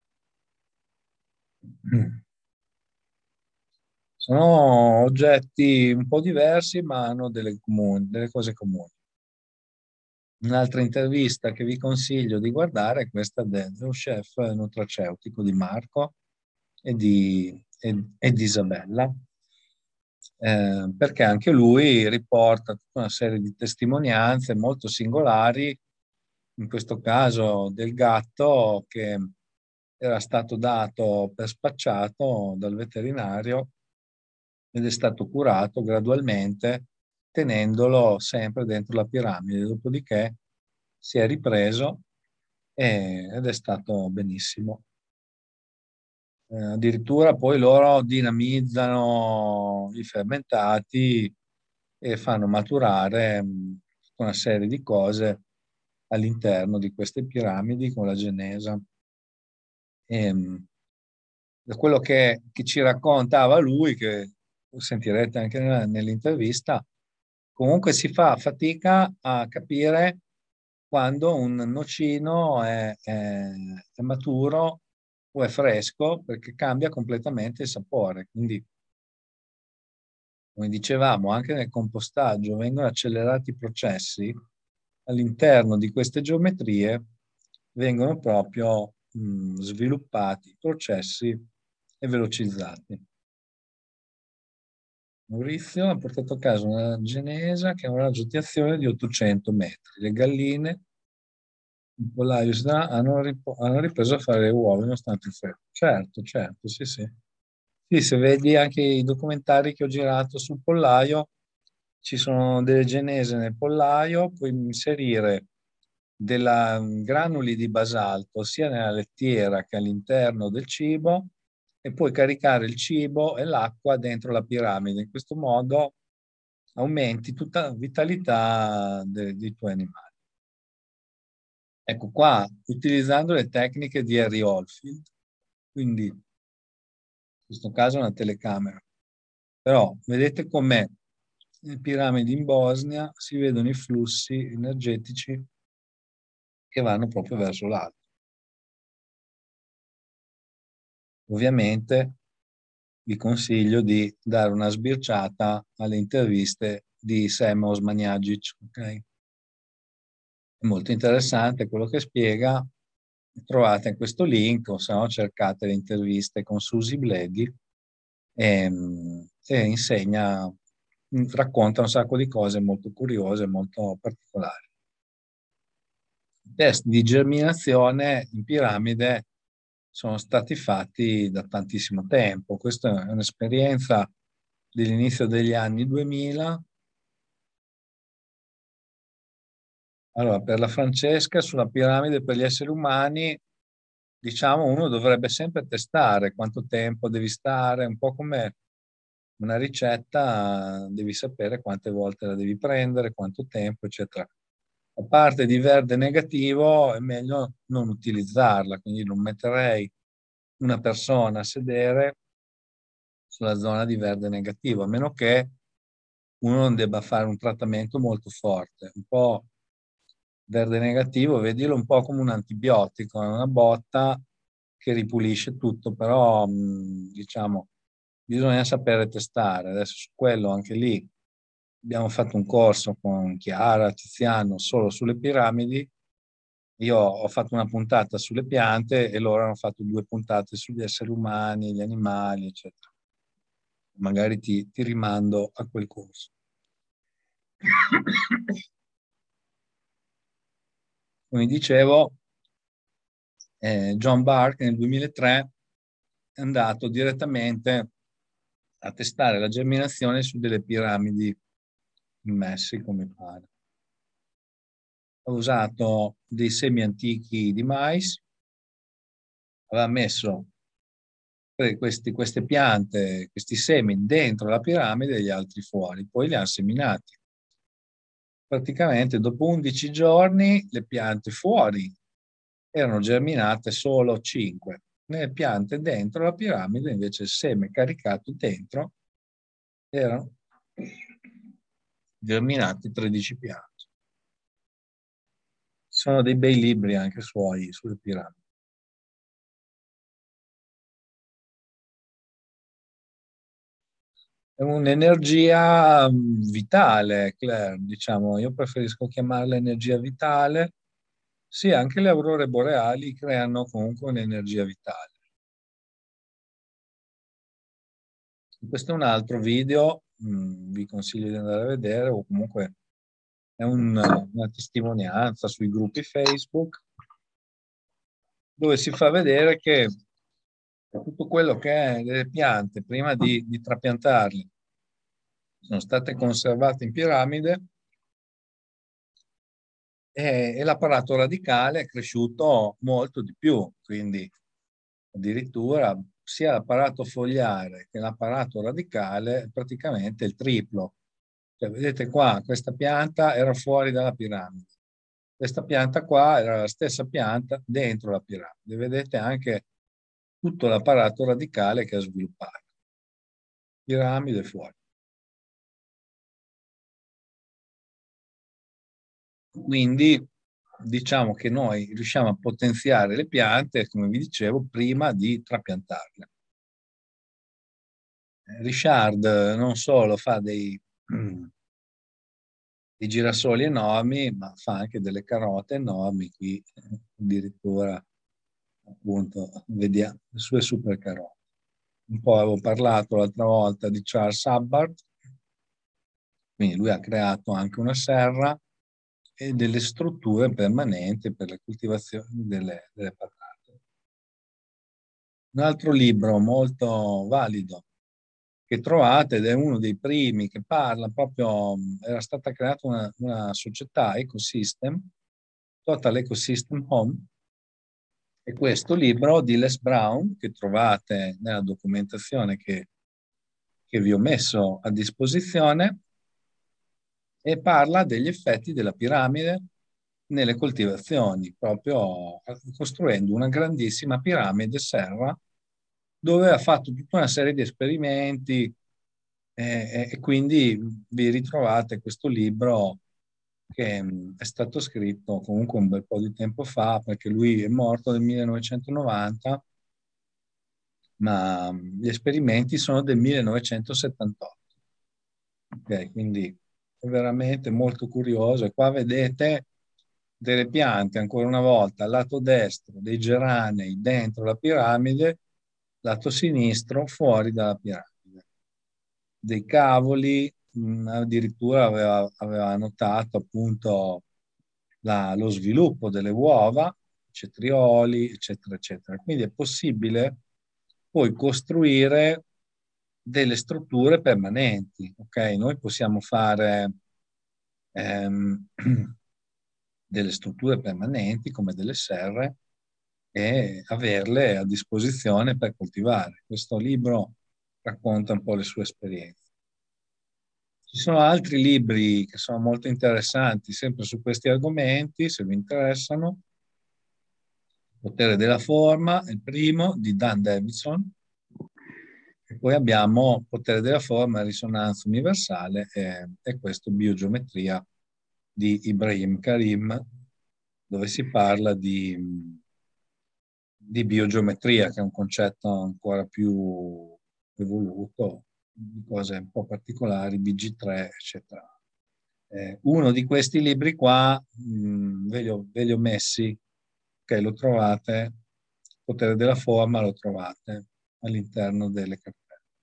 Sono oggetti un po' diversi, ma hanno delle, comuni, delle cose comuni. Un'altra intervista che vi consiglio di guardare è questa dello chef nutraceutico di Marco e di, e, e di Isabella, eh, perché anche lui riporta tutta una serie di testimonianze molto singolari, in questo caso del gatto che era stato dato per spacciato dal veterinario ed è stato curato gradualmente tenendolo sempre dentro la piramide. Dopodiché si è ripreso e- ed è stato benissimo. Eh, addirittura poi loro dinamizzano i fermentati e fanno maturare mh, una serie di cose all'interno di queste piramidi con la genesa. E, mh, da quello che, che ci raccontava lui, che sentirete anche nella- nell'intervista, comunque si fa fatica a capire quando un nocino è, è- è maturo o è fresco, perché cambia completamente il sapore. Quindi, come dicevamo, anche nel compostaggio vengono accelerati i processi all'interno di queste geometrie, vengono proprio mh, sviluppati i processi e velocizzati. Maurizio ha portato a casa una genesa che ha una raggio di azione di ottocento metri. Le galline in pollaio si dà- hanno, rip- hanno ripreso a fare le uova nonostante il freddo. Certo, certo, sì, sì. Sì, se vedi anche i documentari che ho girato sul pollaio, ci sono delle genese nel pollaio, puoi inserire della granuli di basalto sia nella lettiera che all'interno del cibo e puoi caricare il cibo e l'acqua dentro la piramide. In questo modo aumenti tutta la vitalità de- dei tuoi animali. Ecco qua, utilizzando le tecniche di Harry Oldfield, quindi in questo caso una telecamera, però vedete com'è le piramidi in Bosnia, si vedono i flussi energetici che vanno proprio verso l'alto. Ovviamente vi consiglio di dare una sbirciata alle interviste di Sam Osmanagic, ok? È molto interessante quello che spiega. Trovate questo link o se no cercate le interviste con Susi Bledi e, e insegna, racconta un sacco di cose molto curiose, molto particolari. I test di germinazione in piramide sono stati fatti da tantissimo tempo. Questa è un'esperienza dell'inizio degli anni duemila. Allora, per la Francesca, sulla piramide per gli esseri umani, diciamo, uno dovrebbe sempre testare quanto tempo devi stare, un po' come una ricetta, devi sapere quante volte la devi prendere, quanto tempo, eccetera. A parte di verde negativo, è meglio non utilizzarla, quindi non metterei una persona a sedere sulla zona di verde negativo, a meno che uno non debba fare un trattamento molto forte. Un po' verde negativo, vedilo un po' come un antibiotico, è una botta che ripulisce tutto, però mh, diciamo bisogna sapere testare. Adesso su quello anche lì abbiamo fatto un corso con Chiara, Tiziano, solo sulle piramidi. Io ho fatto una puntata sulle piante e loro hanno fatto due puntate sugli esseri umani, gli animali, eccetera. Magari ti, ti rimando a quel corso. Come dicevo, eh, John Bark nel duemilatré è andato direttamente a testare la germinazione su delle piramidi in Messico, mi pare. Ha usato dei semi antichi di mais, aveva messo que- questi- queste piante, questi semi dentro la piramide e gli altri fuori, poi li ha seminati. Praticamente dopo undici giorni le piante fuori erano germinate solo cinque. Le piante dentro la piramide, invece il seme caricato dentro, erano germinati tredici piante. Ci sono dei bei libri anche suoi sulle piramidi. È un'energia mm, vitale, Claire, diciamo, io preferisco chiamarla energia vitale. Sì, anche le aurore boreali creano comunque un'energia vitale. Questo è un altro video, mh, vi consiglio di andare a vedere, o comunque è un- una testimonianza sui gruppi Facebook, dove si fa vedere che tutto quello che è delle piante, prima di, di trapiantarle, sono state conservate in piramide e, e l'apparato radicale è cresciuto molto di più, quindi addirittura sia l'apparato fogliare che l'apparato radicale è praticamente il triplo. Cioè, vedete qua, questa pianta era fuori dalla piramide. Questa pianta qua era la stessa pianta dentro la piramide. Vedete anche tutto l'apparato radicale che ha sviluppato. Piramide fuori. Quindi diciamo che noi riusciamo a potenziare le piante, come vi dicevo, prima di trapiantarle. Richard non solo fa dei, dei girasoli enormi, ma fa anche delle carote enormi. Qui addirittura appunto vediamo le sue super carote. Un po' avevo parlato l'altra volta di Charles Hubbard, quindi lui ha creato anche una serra e delle strutture permanenti per le coltivazioni delle, delle patate. Un altro libro molto valido che trovate ed è uno dei primi che parla proprio, era stata creata una, una società Ecosystem, Total Ecosystem Home, e questo libro di Les Brown che trovate nella documentazione che, che vi ho messo a disposizione e parla degli effetti della piramide nelle coltivazioni, proprio costruendo una grandissima piramide serra dove ha fatto tutta una serie di esperimenti eh, e quindi vi ritrovate questo libro che mh, è stato scritto comunque un bel po' di tempo fa, perché lui è morto nel millenovecentonovanta, ma mh, gli esperimenti sono del millenovecentosettantotto. Ok, quindi è veramente molto curioso. E qua vedete delle piante, ancora una volta, al lato destro dei geranei dentro la piramide, lato sinistro fuori dalla piramide. Dei cavoli, mh, addirittura aveva, aveva notato appunto la- lo sviluppo delle uova, cetrioli, eccetera, eccetera. Quindi è possibile poi costruire delle strutture permanenti, ok? Noi possiamo fare ehm, delle strutture permanenti come delle serre e averle a disposizione per coltivare. Questo libro racconta un po' le sue esperienze. Ci sono altri libri che sono molto interessanti, sempre su questi argomenti, se vi interessano. Potere della forma, il primo, di Dan Davidson, e poi abbiamo Potere della forma e risonanza universale, e, e questo Biogeometria di Ibrahim Karim, dove si parla di, di biogeometria, che è un concetto ancora più evoluto, di cose un po' particolari, B G tre, eccetera. Eh, uno di questi libri qua, mh, ve li ho, ve li ho messi, che lo trovate, Potere della forma lo trovate all'interno delle cartelle.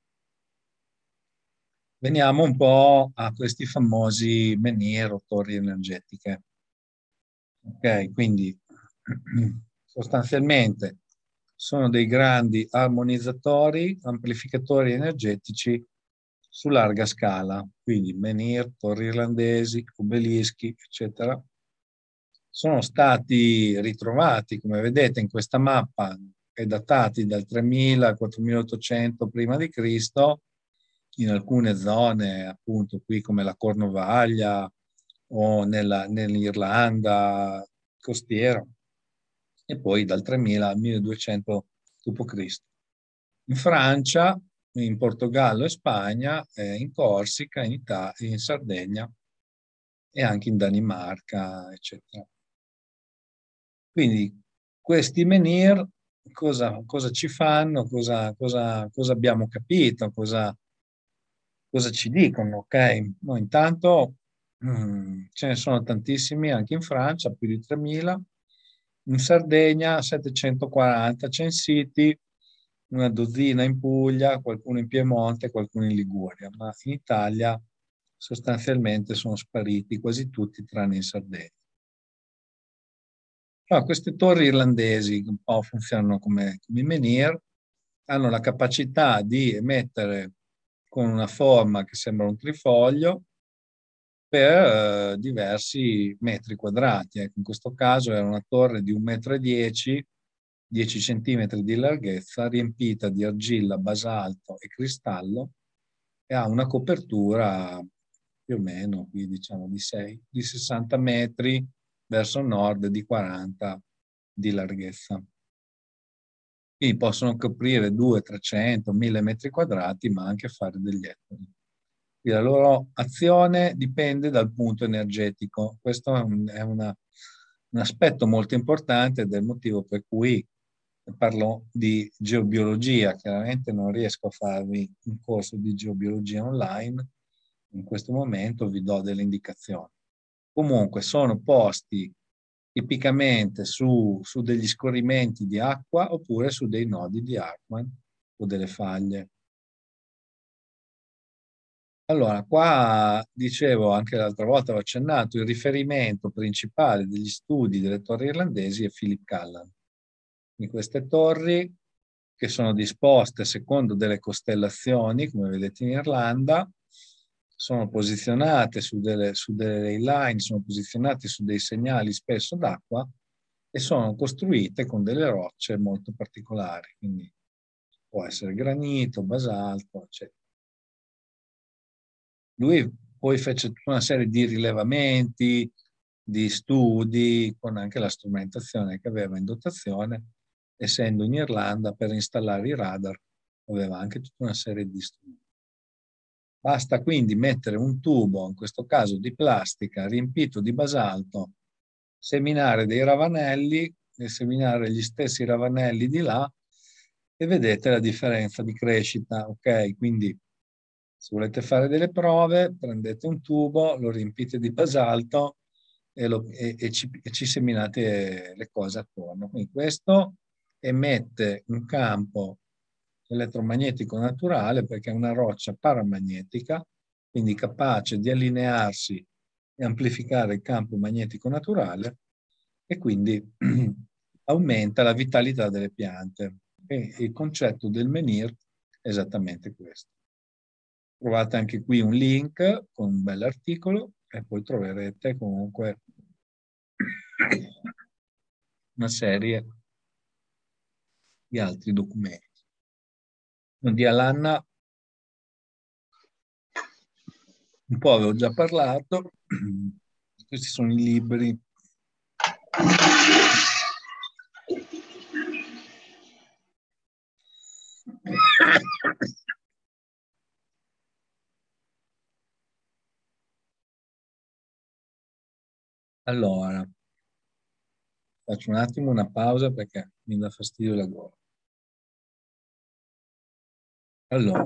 Veniamo un po' a questi famosi menhir o torri energetiche. Ok, quindi sostanzialmente sono dei grandi armonizzatori, amplificatori energetici su larga scala, quindi menhir, torri irlandesi, obelischi, eccetera. Sono stati ritrovati, come vedete in questa mappa, e datati dal tremila al quattromilaottocento prima di Cristo, in alcune zone, appunto qui come la Cornovaglia o nella- nell'Irlanda costiera, e poi dal tremila al milleduecento dopo Cristo. In Francia, in Portogallo e Spagna, eh, in Corsica, in Italia, in Sardegna e anche in Danimarca, eccetera. Quindi questi menhir cosa, cosa ci fanno, cosa, cosa, cosa abbiamo capito, cosa, cosa ci dicono, ok? No, intanto mm, ce ne sono tantissimi anche in Francia, più di tremila, in Sardegna settecentoquaranta censiti, una dozzina in Puglia, qualcuno in Piemonte, qualcuno in Liguria, ma in Italia sostanzialmente sono spariti quasi tutti tranne in Sardegna. No, queste torri irlandesi che un po' funzionano come, come i menhir, hanno la capacità di emettere con una forma che sembra un trifoglio per eh, diversi metri quadrati. Ecco, in questo caso era una torre di un metro e dieci, dieci centimetri di larghezza, riempita di argilla, basalto e cristallo, e ha una copertura più o meno, qui diciamo di sei, di sessanta metri verso nord e di quaranta di larghezza. Quindi possono coprire duecento, trecento, mille metri quadrati, ma anche fare degli ettari. Quindi la loro azione dipende dal punto energetico. Questo è un, è una- un aspetto molto importante del motivo per cui parlo di geobiologia. Chiaramente non riesco a farvi un corso di geobiologia online. In questo momento vi do delle indicazioni. Comunque sono posti tipicamente su, su degli scorrimenti di acqua oppure su dei nodi di Hartmann o delle faglie. Allora, qua dicevo anche l'altra volta, ho accennato, il riferimento principale degli studi delle torri irlandesi è Philip Callan. Di queste torri, che sono disposte secondo delle costellazioni, come vedete in Irlanda, sono posizionate su delle, su delle ley line, sono posizionate su dei segnali spesso d'acqua e sono costruite con delle rocce molto particolari, quindi può essere granito, basalto, eccetera. Lui poi fece tutta una serie di rilevamenti, di studi, con anche la strumentazione che aveva in dotazione, essendo in Irlanda per installare i radar, aveva anche tutta una serie di studi. Basta quindi mettere un tubo, in questo caso di plastica, riempito di basalto, seminare dei ravanelli e seminare gli stessi ravanelli di là e vedete la differenza di crescita. Ok, quindi se volete fare delle prove, prendete un tubo, lo riempite di basalto e, lo, e, e, ci, e ci seminate le cose attorno. Quindi questo emette un campo elettromagnetico naturale perché è una roccia paramagnetica, quindi capace di allinearsi e amplificare il campo magnetico naturale e quindi aumenta la vitalità delle piante. E il concetto del menhir è esattamente questo. Trovate anche qui un link con un bell'articolo e poi troverete comunque una serie di altri documenti. Di Alanna un po' avevo già parlato, questi sono i libri. Allora, faccio un attimo una pausa perché mi dà fastidio la gola. Allora,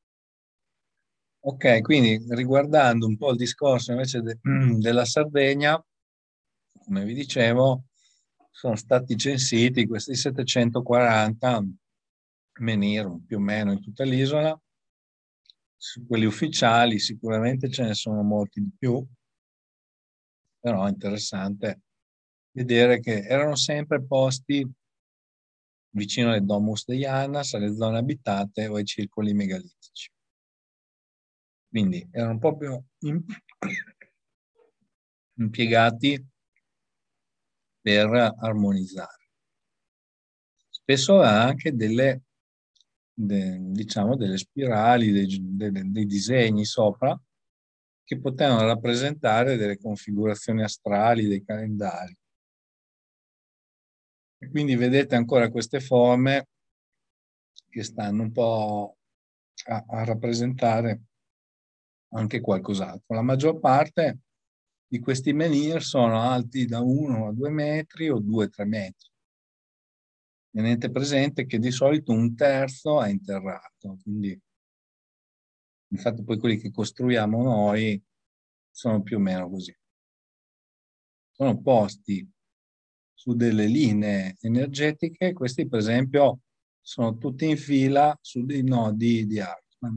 ok, quindi riguardando un po' il discorso invece de- della Sardegna, come vi dicevo, sono stati censiti questi settecentoquaranta menhir più o meno in tutta l'isola. Su quelli ufficiali sicuramente ce ne sono molti di più, però è interessante vedere che erano sempre posti vicino alle Domus de Janas, alle zone abitate o ai circoli megalitici. Quindi erano proprio impiegati per armonizzare. Spesso ha anche delle, de- diciamo, delle spirali, dei, dei- dei disegni sopra che potevano rappresentare delle configurazioni astrali, dei calendari. E quindi vedete ancora queste forme che stanno un po' a, a rappresentare anche qualcos'altro. La maggior parte di questi menhir sono alti da uno a due metri o due a tre metri. Tenete presente che di solito un terzo è interrato, quindi infatti poi quelli che costruiamo noi sono più o meno così. Sono posti su delle linee energetiche, questi per esempio sono tutti in fila su dei nodi di Hartmann.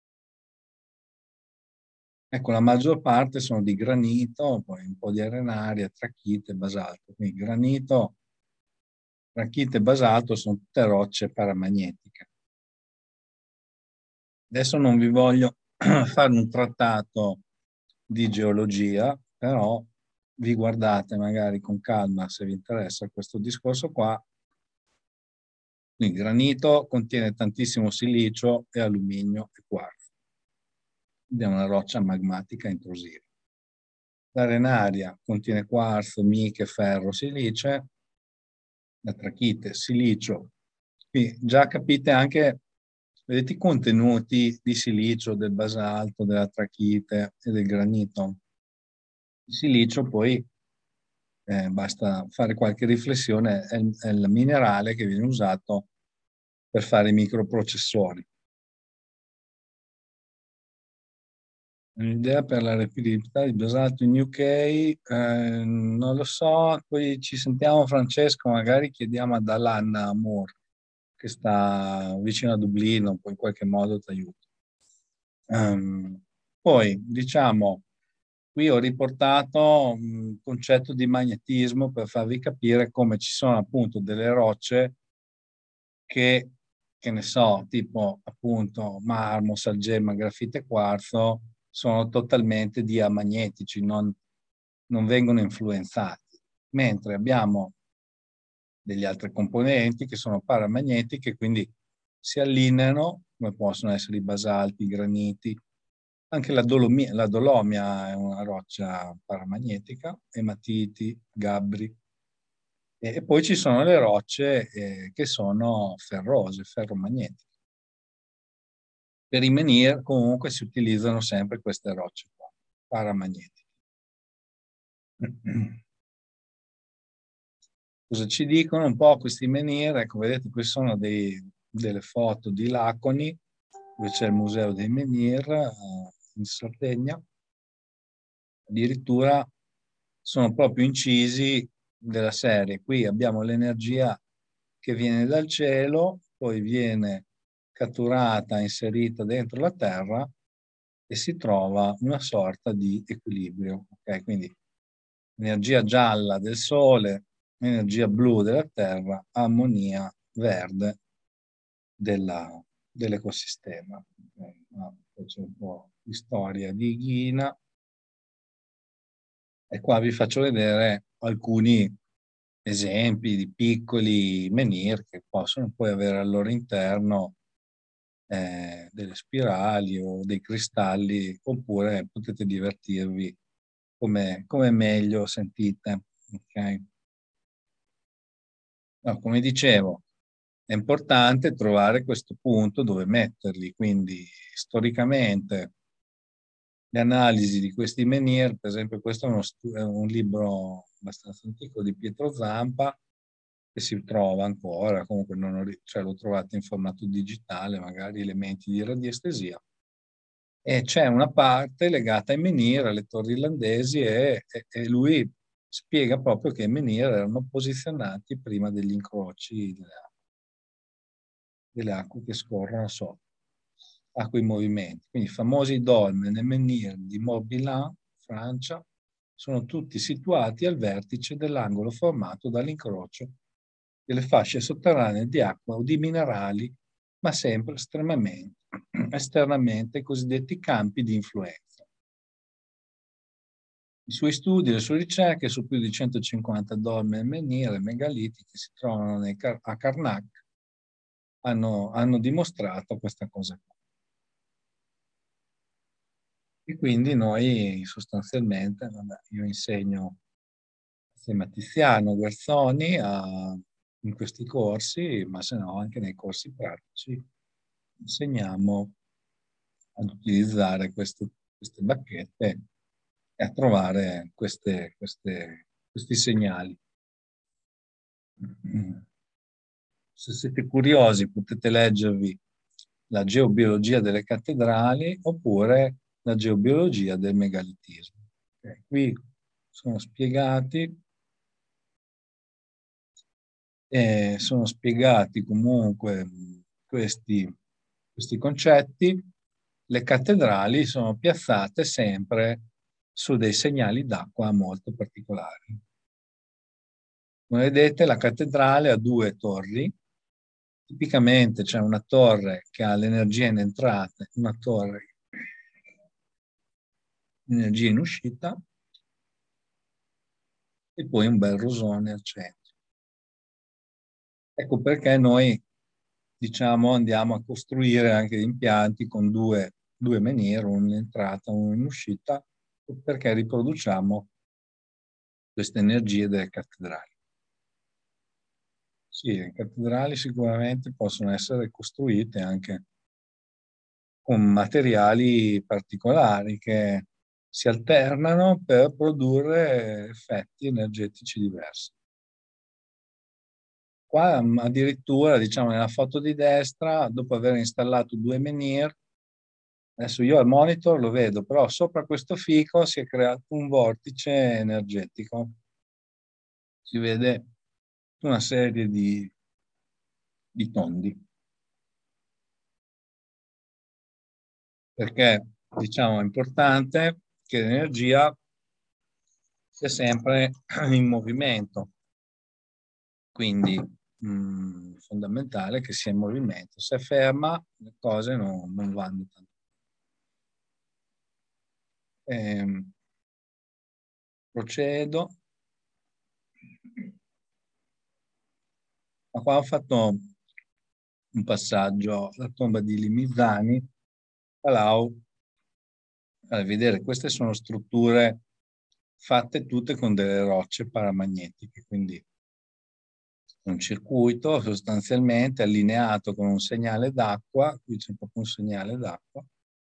Ecco, la maggior parte sono di granito, poi un po' di arenaria, tracchite, basalto. Quindi granito, tracchite e basalto sono tutte rocce paramagnetiche. Adesso non vi voglio fare un trattato di geologia, però vi guardate magari con calma se vi interessa questo discorso qua. Il granito contiene tantissimo silicio e alluminio e quarzo ed è una roccia magmatica intrusiva. L'arenaria contiene quarzo, miche, ferro, silice, la trachite, silicio. Qui già capite anche, vedete i contenuti di silicio del basalto, della trachite e del granito. Il silicio poi, eh, basta fare qualche riflessione, è il, è il minerale che viene usato per fare i microprocessori. Un'idea per la reperibilità di basalto in U K, eh, non lo so, poi ci sentiamo Francesco, magari chiediamo ad Alan Moore, che sta vicino a Dublino, poi in qualche modo ti aiuto. Um, poi, diciamo, qui ho riportato un concetto di magnetismo per farvi capire come ci sono appunto delle rocce che, che ne so, tipo appunto marmo, salgemma, grafite e quarzo, sono totalmente diamagnetici, non, non vengono influenzati, mentre abbiamo degli altri componenti che sono paramagnetiche, quindi si allineano, come possono essere i basalti, i graniti, anche la dolomia, la dolomia è una roccia paramagnetica, ematiti, gabbri, e, e poi ci sono le rocce eh, che sono ferrose, ferromagnetiche. Per i menhir comunque si utilizzano sempre queste rocce qua, paramagnetiche. Cosa ci dicono un po' questi menhir? Ecco, vedete, qui sono dei, delle foto di Laconi, dove c'è il Museo dei Menhir eh, in Sardegna. Addirittura sono proprio incisi della serie. Qui abbiamo l'energia che viene dal cielo, poi viene catturata, inserita dentro la Terra e si trova una sorta di equilibrio. Okay? Quindi energia gialla del Sole, energia blu della Terra, armonia verde della- dell'ecosistema. Okay? Ah, poi c'è un po' di storia di Ghina e qua vi faccio vedere alcuni esempi di piccoli menhir che possono poi avere al loro interno eh, delle spirali o dei cristalli, oppure potete divertirvi come, come meglio sentite. Okay? No, come dicevo, è importante trovare questo punto dove metterli, quindi storicamente le analisi di questi menhir, per esempio questo è, uno stu- è un libro abbastanza antico di Pietro Zampa, che si trova ancora, comunque non ho, ri- cioè, l'ho trovato in formato digitale, magari elementi di radiestesia, e c'è una parte legata ai menhir, alle torri irlandesi, e, e- e lui spiega proprio che i menhir erano posizionati prima degli incroci delle acque, delle acque che scorrono sotto, acque in movimento. Quindi i famosi dolmen e menhir di Morbihan, Francia, sono tutti situati al vertice dell'angolo formato dall'incrocio delle fasce sotterranee di acqua o di minerali, ma sempre estremamente, esternamente i cosiddetti campi di influenza. I suoi studi e le sue ricerche su più di centocinquanta dolmen e menhir e megaliti che si trovano nei, a Karnak hanno, hanno dimostrato questa cosa qua. E quindi noi sostanzialmente, vabbè, io insegno assieme a Tiziano Guerzoni a, in questi corsi, ma se no anche nei corsi pratici, insegniamo ad utilizzare queste, queste bacchette e a trovare queste, queste, questi segnali. Se siete curiosi potete leggervi la geobiologia delle cattedrali oppure la geobiologia del megalitismo. Okay, qui sono spiegati, eh, sono spiegati comunque questi, questi concetti. Le cattedrali sono piazzate sempre su dei segnali d'acqua molto particolari. Come vedete, la cattedrale ha due torri. Tipicamente c'è una torre che ha l'energia in entrata, una torre, energia in uscita e poi un bel rosone al centro. Ecco perché noi, diciamo, andiamo a costruire anche impianti con due, due meniere, uno in entrata e uno in uscita, perché riproduciamo queste energie delle cattedrali. Sì, le cattedrali sicuramente possono essere costruite anche con materiali particolari che si alternano per produrre effetti energetici diversi. Qua mm, addirittura, diciamo, nella foto di destra, dopo aver installato due menhir, adesso io al monitor lo vedo, però sopra questo fico si è creato un vortice energetico. Si vede una serie di, di tondi. Perché, diciamo, è importante che l'energia sia sempre in movimento. Quindi mh, fondamentale che sia in movimento. Se è ferma, le cose non, non vanno tanto. Ehm, procedo. Ma qua ho fatto un passaggio alla tomba di Limizzani, Palau, a vedere, queste sono strutture fatte tutte con delle rocce paramagnetiche, quindi un circuito sostanzialmente allineato con un segnale d'acqua, qui c'è proprio un segnale d'acqua,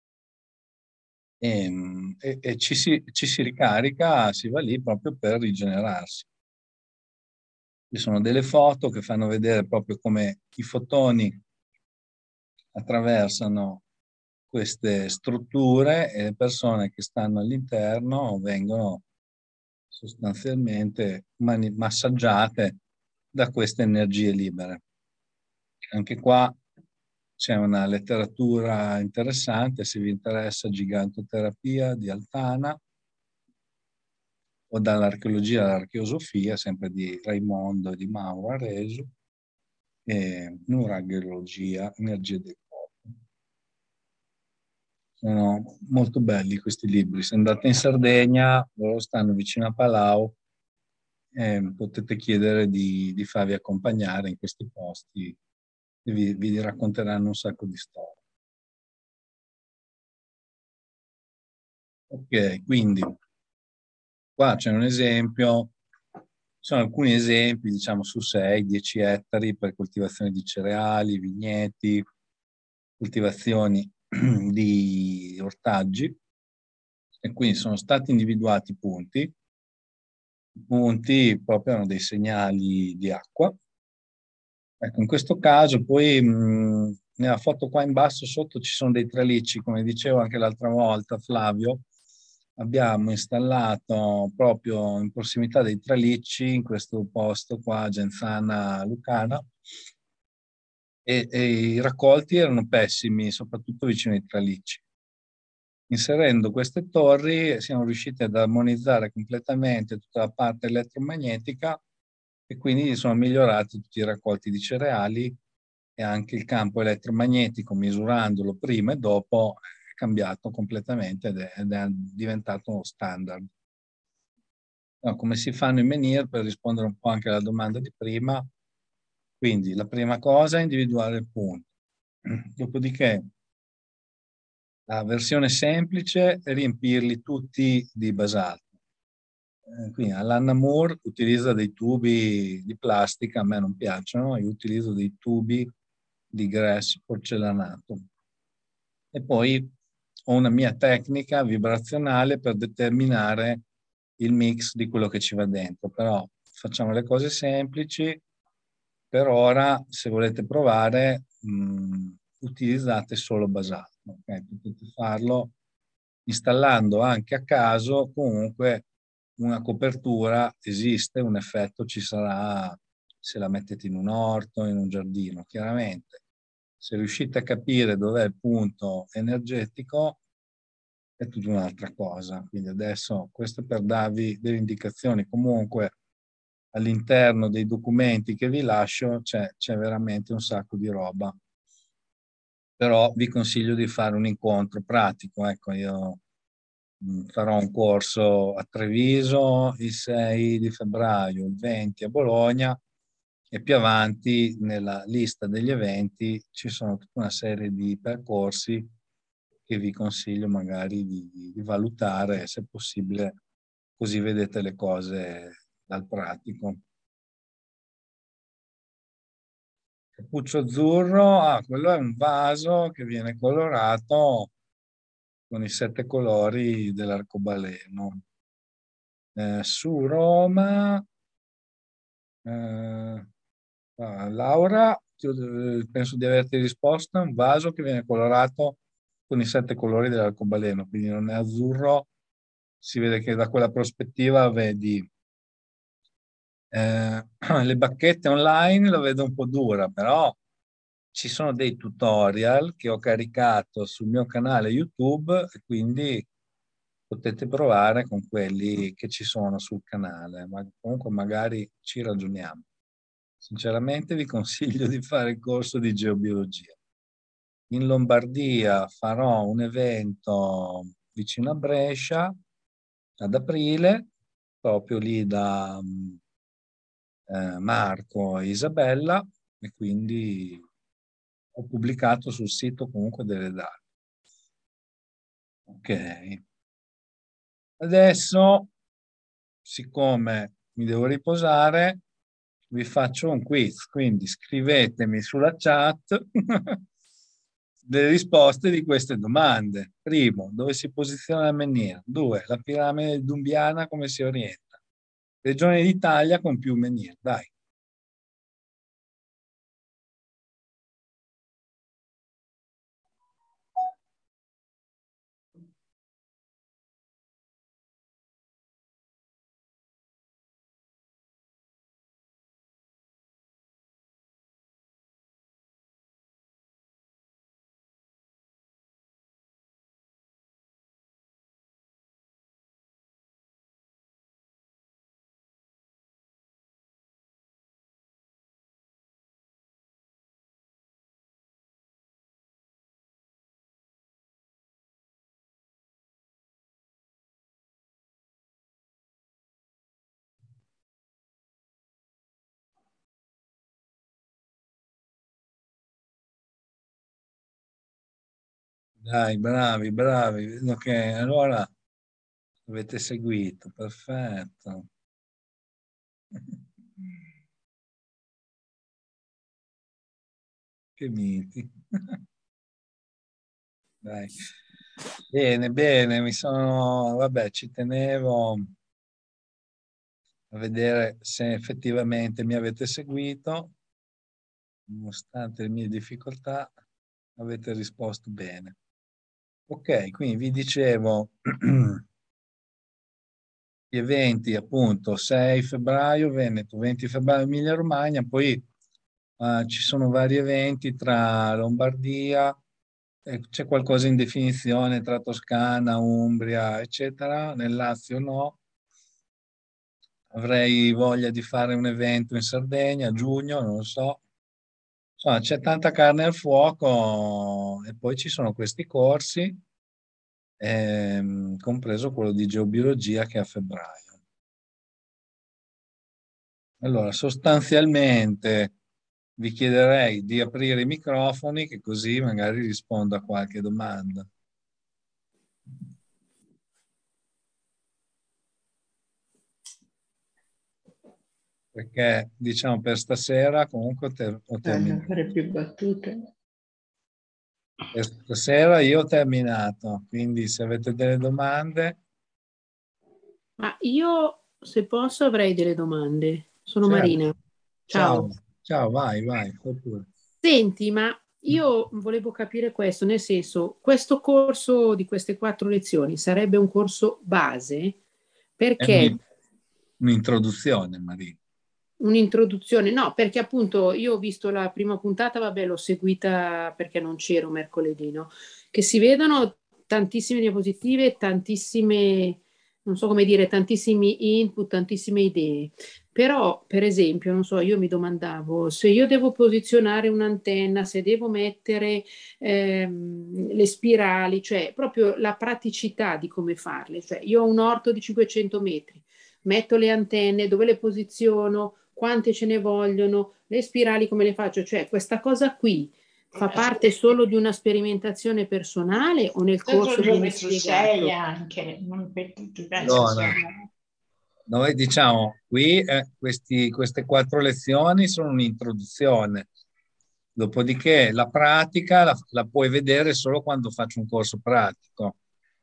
e, e- e ci si, ci si ricarica, si va lì proprio per rigenerarsi. Ci sono delle foto che fanno vedere proprio come i fotoni attraversano queste strutture e le persone che stanno all'interno vengono sostanzialmente mani- massaggiate da queste energie libere. Anche qua c'è una letteratura interessante, se vi interessa gigantoterapia di Altana o dall'archeologia all'archeosofia, sempre di Raimondo e di Mauro Aresu, e nurageologia, energia del corpo. Sono molto belli questi libri. Se andate in Sardegna, loro stanno vicino a Palau, eh, potete chiedere di, di farvi accompagnare in questi posti e vi, vi racconteranno un sacco di storie. Ok, quindi qua c'è un esempio, ci sono alcuni esempi, diciamo su sei dieci ettari per coltivazione di cereali, vigneti, coltivazioni di ortaggi, e quindi sono stati individuati punti. I punti proprio hanno dei segnali di acqua. Ecco, in questo caso poi mh, nella foto qua in basso sotto ci sono dei tralicci, come dicevo anche l'altra volta, Flavio. Abbiamo installato proprio in prossimità dei tralicci, in questo posto qua, Genzana Lucana, e, e i raccolti erano pessimi, soprattutto vicino ai tralicci. Inserendo queste torri siamo riusciti ad armonizzare completamente tutta la parte elettromagnetica e quindi sono migliorati tutti i raccolti di cereali e anche il campo elettromagnetico, misurandolo prima e dopo, è cambiato completamente ed è, ed è diventato standard. No, come si fanno i menhir, per rispondere un po' anche alla domanda di prima? Quindi la prima cosa è individuare il punto. Dopodiché la versione semplice è riempirli tutti di basalto. Eh, quindi Alanna Moore utilizza dei tubi di plastica, a me non piacciono, io utilizzo dei tubi di grès porcellanato. E poi ho una mia tecnica vibrazionale per determinare il mix di quello che ci va dentro, però facciamo le cose semplici. Per ora, se volete provare, mh, utilizzate solo basalto. Okay? Potete farlo installando anche a caso, comunque una copertura esiste, un effetto ci sarà se la mettete in un orto, in un giardino. Chiaramente, se riuscite a capire dov'è il punto energetico, è tutta un'altra cosa. Quindi adesso questo per darvi delle indicazioni. Comunque all'interno dei documenti che vi lascio c'è veramente un sacco di roba. Però vi consiglio di fare un incontro pratico. Ecco, io mh, farò un corso a Treviso il sei di febbraio, il venti a Bologna e più avanti nella lista degli eventi ci sono tutta una serie di percorsi che vi consiglio magari di, di valutare, se possibile, così vedete le cose dal pratico. Cappuccio azzurro, ah, quello è un vaso che viene colorato con i sette colori dell'arcobaleno. Eh, su Roma, eh, ah, Laura, ti ho- eh, penso di averti risposto, è un vaso che viene colorato con i sette colori dell'arcobaleno, quindi non è azzurro, si vede che da quella prospettiva vedi eh, le bacchette online, la vedo un po' dura, però ci sono dei tutorial che ho caricato sul mio canale YouTube e quindi potete provare con quelli che ci sono sul canale, ma comunque magari ci ragioniamo. Sinceramente vi consiglio di fare il corso di geobiologia. In Lombardia farò un evento vicino a Brescia ad aprile, proprio lì da eh, Marco e Isabella, e quindi ho pubblicato sul sito comunque delle date. Ok, adesso, siccome mi devo riposare, vi faccio un quiz, quindi scrivetemi sulla chat le risposte di queste domande. Primo, dove si posiziona il menhir? Due, la piramide di Dumbiana come si orienta? Regione d'Italia con più menhir, dai. Dai, bravi, bravi. Vedo che allora avete seguito, perfetto. Che miti. Dai. Bene, bene, mi sono, vabbè, ci tenevo a vedere se effettivamente mi avete seguito, nonostante le mie difficoltà, avete risposto bene. Ok, quindi vi dicevo gli eventi appunto sei febbraio Veneto, venti febbraio Emilia Romagna, poi eh, ci sono vari eventi tra Lombardia, eh, c'è qualcosa in definizione tra Toscana, Umbria, eccetera, nel Lazio no. Avrei voglia di fare un evento in Sardegna a giugno, non lo so. Insomma, c'è tanta carne al fuoco e poi ci sono questi corsi, ehm, compreso quello di geobiologia che è a febbraio. Allora, sostanzialmente vi chiederei di aprire i microfoni, che così magari rispondo a qualche domanda. Perché diciamo per stasera comunque ter- ho Eh, non terminato. fare più battute. Per stasera io ho terminato, quindi se avete delle domande, Ma io, se posso, avrei delle domande. Sono certo. Marina. Ciao, Ciao. ciao, vai, vai, fai pure. Senti, ma io volevo capire questo, nel senso, questo corso di queste quattro lezioni sarebbe un corso base È perché un- un'introduzione, Maria. un'introduzione, no, perché appunto io ho visto la prima puntata, vabbè, l'ho seguita perché non c'ero mercoledì, no? Che si vedono tantissime diapositive, tantissime, non so come dire, tantissimi input, tantissime idee. Però, per esempio, non so, io mi domandavo se io devo posizionare un'antenna, se devo mettere ehm, le spirali, cioè proprio la praticità di come farle. Cioè, io ho un orto di cinquecento metri, metto le antenne, dove le posiziono, quante ce ne vogliono, le spirali come le faccio? Cioè, questa cosa qui fa parte solo di una sperimentazione personale o nel corso Soprattutto viene dove tu sei spiegato? anche, non per tutti i pezzi Allora, sono... noi diciamo qui eh, questi- queste quattro lezioni sono un'introduzione, dopodiché la pratica la, la puoi vedere solo quando faccio un corso pratico,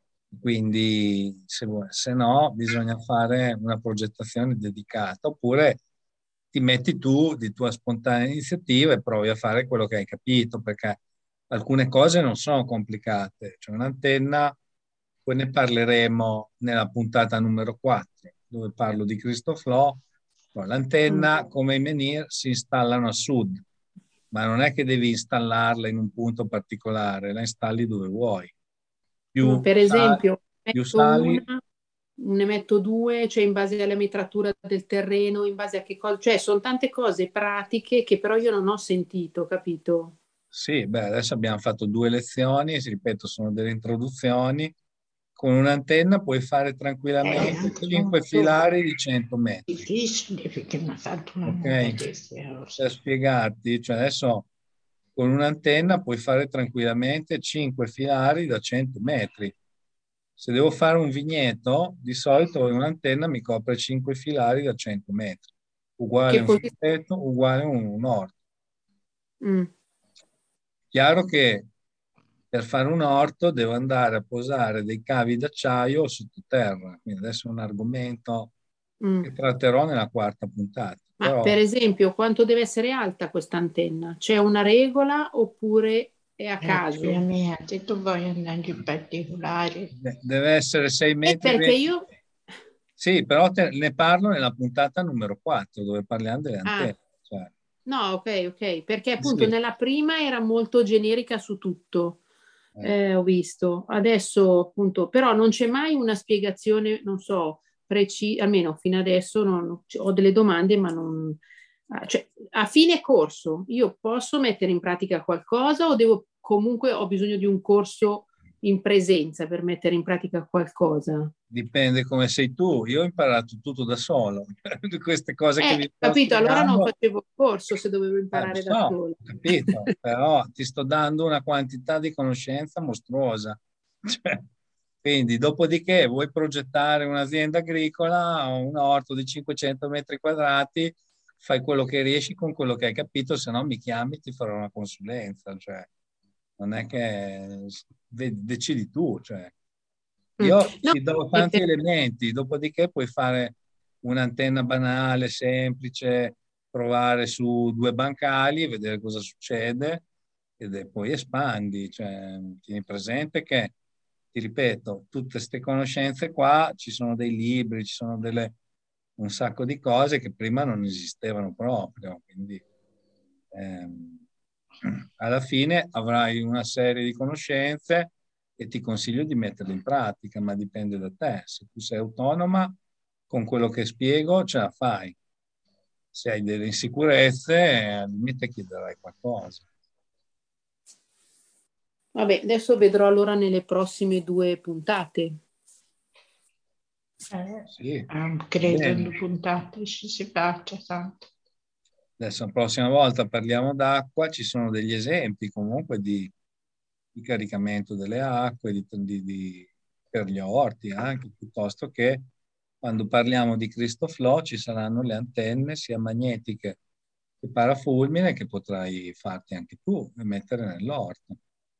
quindi se, vuoi- se no bisogna fare una progettazione dedicata, oppure ti metti tu di tua spontanea iniziativa e provi a fare quello che hai capito, perché alcune cose non sono complicate, c'è un'antenna, poi ne parleremo nella puntata numero quattro, dove parlo di Cristoflo. No, Mm. l'antenna, come i menhir, si installano a sud, ma non è che devi installarla in un punto particolare, la installi dove vuoi. Mm, Più, Per sa- esempio, più metto una, sali, ne metto due, cioè in base alla metratura del terreno, in base a che cosa, cioè sono tante cose pratiche che però io non ho sentito, capito? sì, beh, adesso abbiamo fatto due lezioni, si ripeto, sono delle introduzioni. Con un'antenna puoi fare È tranquillamente anche cinque molto filari di cento metri. difficile perché mi ha fatto una nuova Ok? testa. Per spiegarti, cioè adesso con un'antenna puoi fare tranquillamente cinque filari da cento metri. Se devo fare un vigneto, di solito un'antenna mi copre cinque filari da cento metri, uguale Che un posi- vigneto, uguale un, un orto. mm, Chiaro che per fare un orto devo andare a posare dei cavi d'acciaio sottoterra, quindi adesso è un argomento mm. che tratterò nella quarta puntata, Ma per però esempio, quanto deve essere alta questa antenna? C'è una regola oppure è a Eh, figlia caso? mia, se tu vuoi andare in particolare, de- deve essere sei E metri e perché venti. io... Sì, però te- ne parlo nella puntata numero quattro, dove parliamo delle Ah, antenne. Cioè, no, ok, ok, perché appunto sì, nella prima era molto generica su tutto, eh. eh, ho visto. Adesso appunto, però non c'è mai una spiegazione, non so, precisa, almeno fino adesso non- ho delle domande, ma non... ah, cioè, a fine corso io posso mettere in pratica qualcosa o devo comunque ho bisogno di un corso in presenza per mettere in pratica qualcosa? Dipende come sei tu. Io ho imparato tutto da solo. Di queste cose che Eh, vi sto capito, allora non spiegando, facevo il corso se dovevo eh, lo imparare da so, ho sola. capito, però ti sto dando una quantità di conoscenza mostruosa. Cioè, quindi, dopodiché, vuoi progettare un'azienda agricola, un orto di cinquecento metri quadrati, fai quello che riesci con quello che hai capito, se no mi chiami e ti farò una consulenza. Cioè, non è che de- decidi tu. Cioè. Mm. Io No, ti do è tanti per- elementi, dopodiché puoi fare un'antenna banale, semplice, provare su due bancali e vedere cosa succede e poi espandi. Cioè, tieni presente che, ti ripeto, tutte queste conoscenze qua, ci sono dei libri, ci sono delle, un sacco di cose che prima non esistevano proprio. Quindi ehm, alla fine avrai una serie di conoscenze e ti consiglio di metterle in pratica, ma dipende da te. Se tu sei autonoma, con quello che spiego ce la fai. Se hai delle insicurezze, al limite chiederai qualcosa. Vabbè, adesso vedrò allora nelle prossime due puntate. eh, Sì, eh, va credo in due bene. puntate ci si faccia tanto. Adesso la prossima volta parliamo d'acqua, ci sono degli esempi comunque di, di caricamento delle acque di- di- di- per gli orti anche, piuttosto che quando parliamo di Cristoflo ci saranno le antenne sia magnetiche che parafulmine che potrai farti anche tu e mettere nell'orto.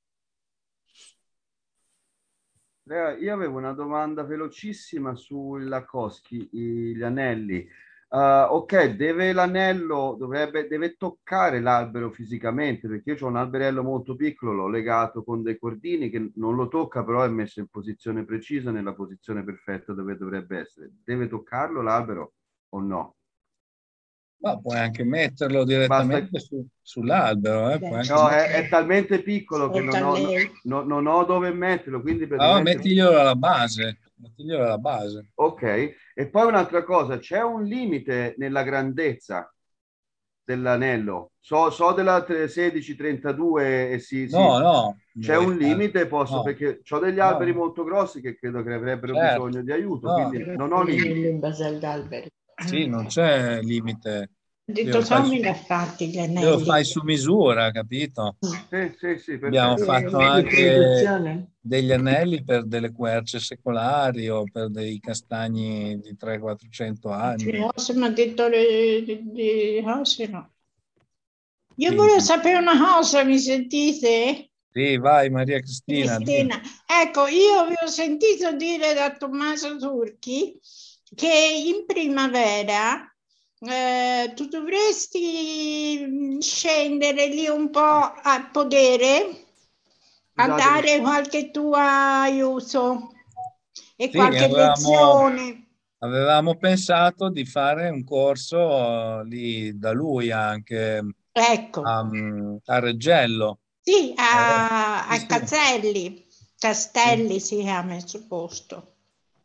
Andrea, io avevo una domanda velocissima sulla Coschi, i- gli anelli. Ah, ok, deve l'anello, dovrebbe, deve toccare l'albero fisicamente, perché io ho un alberello molto piccolo, l'ho legato con dei cordini che non lo tocca, però è messo in posizione precisa, nella posizione perfetta dove dovrebbe essere. Deve toccarlo l'albero o no? Ma puoi anche metterlo Basta. direttamente su- sull'albero. Eh? Puoi anche No, è, metterlo. è talmente piccolo che non Aspetta ho, lei. no- non ho dove metterlo, quindi Allora praticamente... mettiglielo alla base. Mettiglielo alla base. Ok, e poi un'altra cosa, c'è un limite nella grandezza dell'anello. So, so della tre- sedici trentadue e sì, sì, No, no, c'è vuoi un fare- limite, posso, no, perché ho degli no, alberi no, molto grossi che credo che avrebbero certo, bisogno di aiuto, no, quindi non ho limiti. In base agli alberi. sì, non c'è limite. Ho Glielo detto fai su, Tommy l'ha fatti gli glielo anelli. fai su misura, capito? Sì, sì, sì, Abbiamo perfetto. fatto Eh, di anche produzione. degli anelli per delle querce secolari o per dei castagni di trecento quattrocento Sì, anni. José mi ha detto le, di, di José, no. Io volevo Quindi, sapere una cosa, mi sentite? sì, vai Maria Cristina, di. Cristina, ecco, io vi ho sentito dire da Tommaso Turchi che in primavera eh, tu dovresti mm, scendere lì un po' a podere, a Scusatemi, dare qualche tuo aiuto e Sì, qualche avevamo, lezione. avevamo pensato di fare un corso eh, lì da lui anche Ecco, a, mm, a Reggello. sì, Eh, a, sì, a sì, Caselli, sì. Castelli si chiama il suo posto.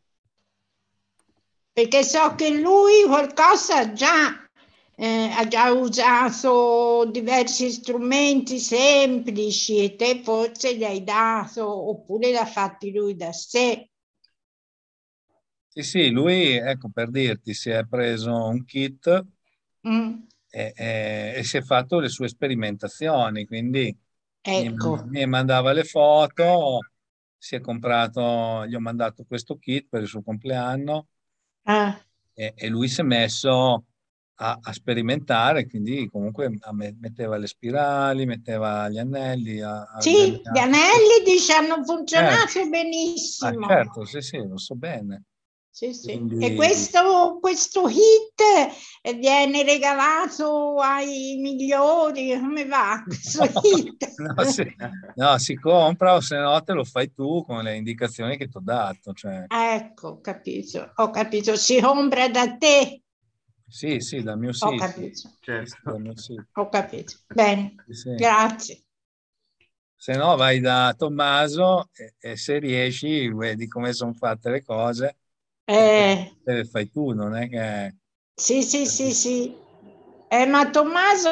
Perché so che lui qualcosa già, eh, ha già usato diversi strumenti semplici e te forse gli hai dato oppure l'ha fatti lui da sé. Sì, sì, lui, ecco per dirti, si è preso un kit Mm, e, e- e si è fatto le sue sperimentazioni, quindi mi, ecco. mi mandava le foto, si è comprato, gli ho mandato questo kit per il suo compleanno Ah, e, e lui si è messo a, a sperimentare, quindi comunque a me- metteva le spirali, metteva gli anelli, ha, ha sì, gli disegnato. anelli dice hanno Certo, funzionato ah, benissimo. certo, sì, sì, lo so bene. Sì, sì. E Quindi questo, questo hit eh, viene regalato ai migliori, come va questo hit? no, si, no, si compra o se no te lo fai tu con le indicazioni che ti ho dato. Cioè, Ecco, ho capito, ho capito, si compra da te, sì, sì, dal mio ho sito. capito, Sì, sì, dal certo. mio sito. ho capito. Bene, Sì, sì. grazie. Se no vai da Tommaso e, e se riesci vedi come sono fatte le cose e te, Eh, te le fai tu, non è che... sì, sì, sì, sì. Eh, ma Tommaso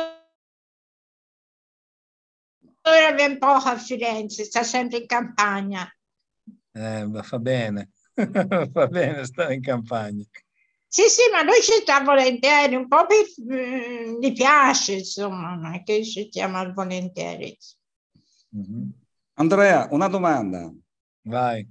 ora viene poco a Firenze, sta sempre in campagna. Eh, ma fa bene, fa bene stare in campagna. Sì, sì, ma lui ci sta volentieri, un po' per, mm, gli piace, insomma, non è che ci stiamo volentieri. Mhm. Andrea, una domanda. Vai.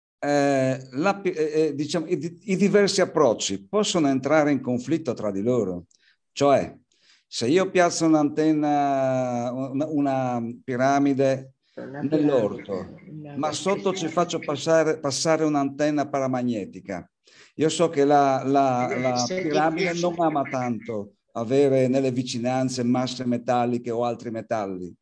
Eh, la- eh, eh, diciamo, i, i diversi approcci possono entrare in conflitto tra di loro? Cioè, se io piazzo un'antenna, una, una piramide nell'orto, ma sotto ci faccio passare, passare un'antenna paramagnetica, io so che la, la, la piramide non ama tanto avere nelle vicinanze masse metalliche o altri metalli.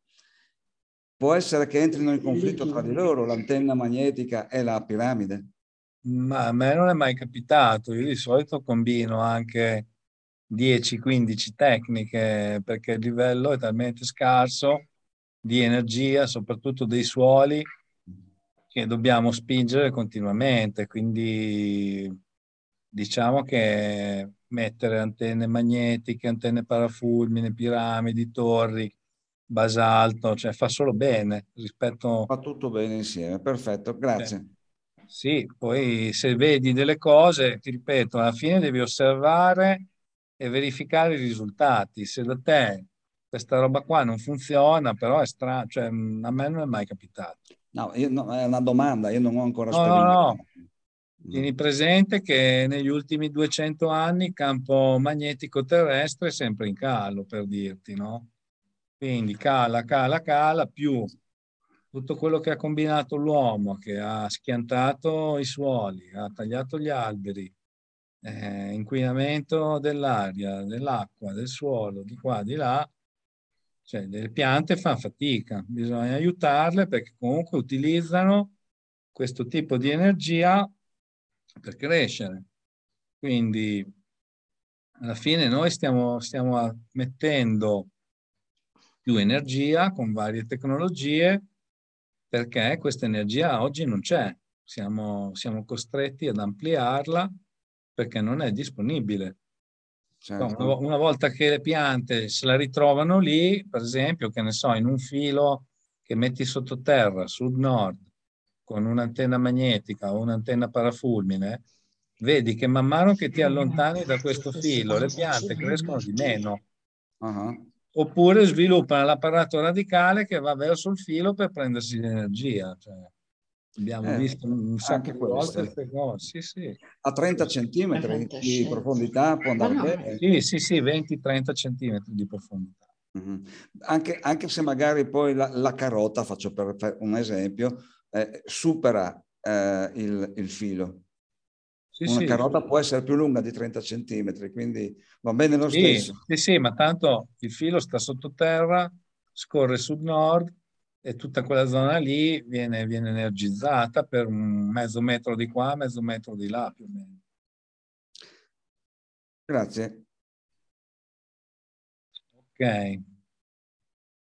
Può essere che entrino in conflitto tra di loro l'antenna magnetica e la piramide. Ma a me non è mai capitato, io di solito combino anche dieci quindici tecniche perché il livello è talmente scarso di energia, soprattutto dei suoli, che dobbiamo spingere continuamente. Quindi diciamo che mettere antenne magnetiche, antenne parafulmine, piramidi, torri, basalto, cioè fa solo bene rispetto... Va tutto bene insieme, perfetto, cioè, grazie. sì, poi se vedi delle cose, ti ripeto, alla fine devi osservare e verificare i risultati. Se da te questa roba qua non funziona, però è strano, cioè, mh, a me non è mai capitato. No, io, no, è una domanda, io non ho ancora No, no, sperimentato. no. Tieni presente che negli ultimi duecento anni il campo magnetico terrestre è sempre in calo, per dirti, no? Quindi cala, cala, cala, più tutto quello che ha combinato l'uomo, che ha schiantato i suoli, ha tagliato gli alberi, eh, inquinamento dell'aria, dell'acqua, del suolo, di qua, di là, cioè le piante fanno fatica, bisogna aiutarle perché comunque utilizzano questo tipo di energia per crescere. Quindi alla fine noi stiamo, stiamo mettendo più energia con varie tecnologie, perché questa energia oggi non c'è. Siamo, siamo costretti ad ampliarla perché non è disponibile. Certo. Una, una volta che le piante se la ritrovano lì, per esempio, che ne so, in un filo che metti sottoterra, sud-nord, con un'antenna magnetica o un'antenna parafulmine, vedi che man mano che ti allontani da questo filo, le piante crescono di meno. Uh-huh. Oppure sviluppano l'apparato radicale che va verso il filo per prendersi l'energia. Cioè, abbiamo Eh, visto un sacco anche di volte questo. queste cose. Sì, sì. A trenta centimetri di profondità può andare no. bene. Sì, sì, sì, venti trenta centimetri di profondità. Mm-hmm. Anche, anche se magari poi la, la carota, faccio per, per un esempio, eh, supera eh, il, il filo. Sì, Una sì, carota può essere più lunga di trenta centimetri, quindi va bene lo sì, stesso. sì, sì, ma tanto il filo sta sottoterra, scorre sud-nord e tutta quella zona lì viene, viene energizzata per un mezzo metro di qua, mezzo metro di là più o meno. Grazie. Ok.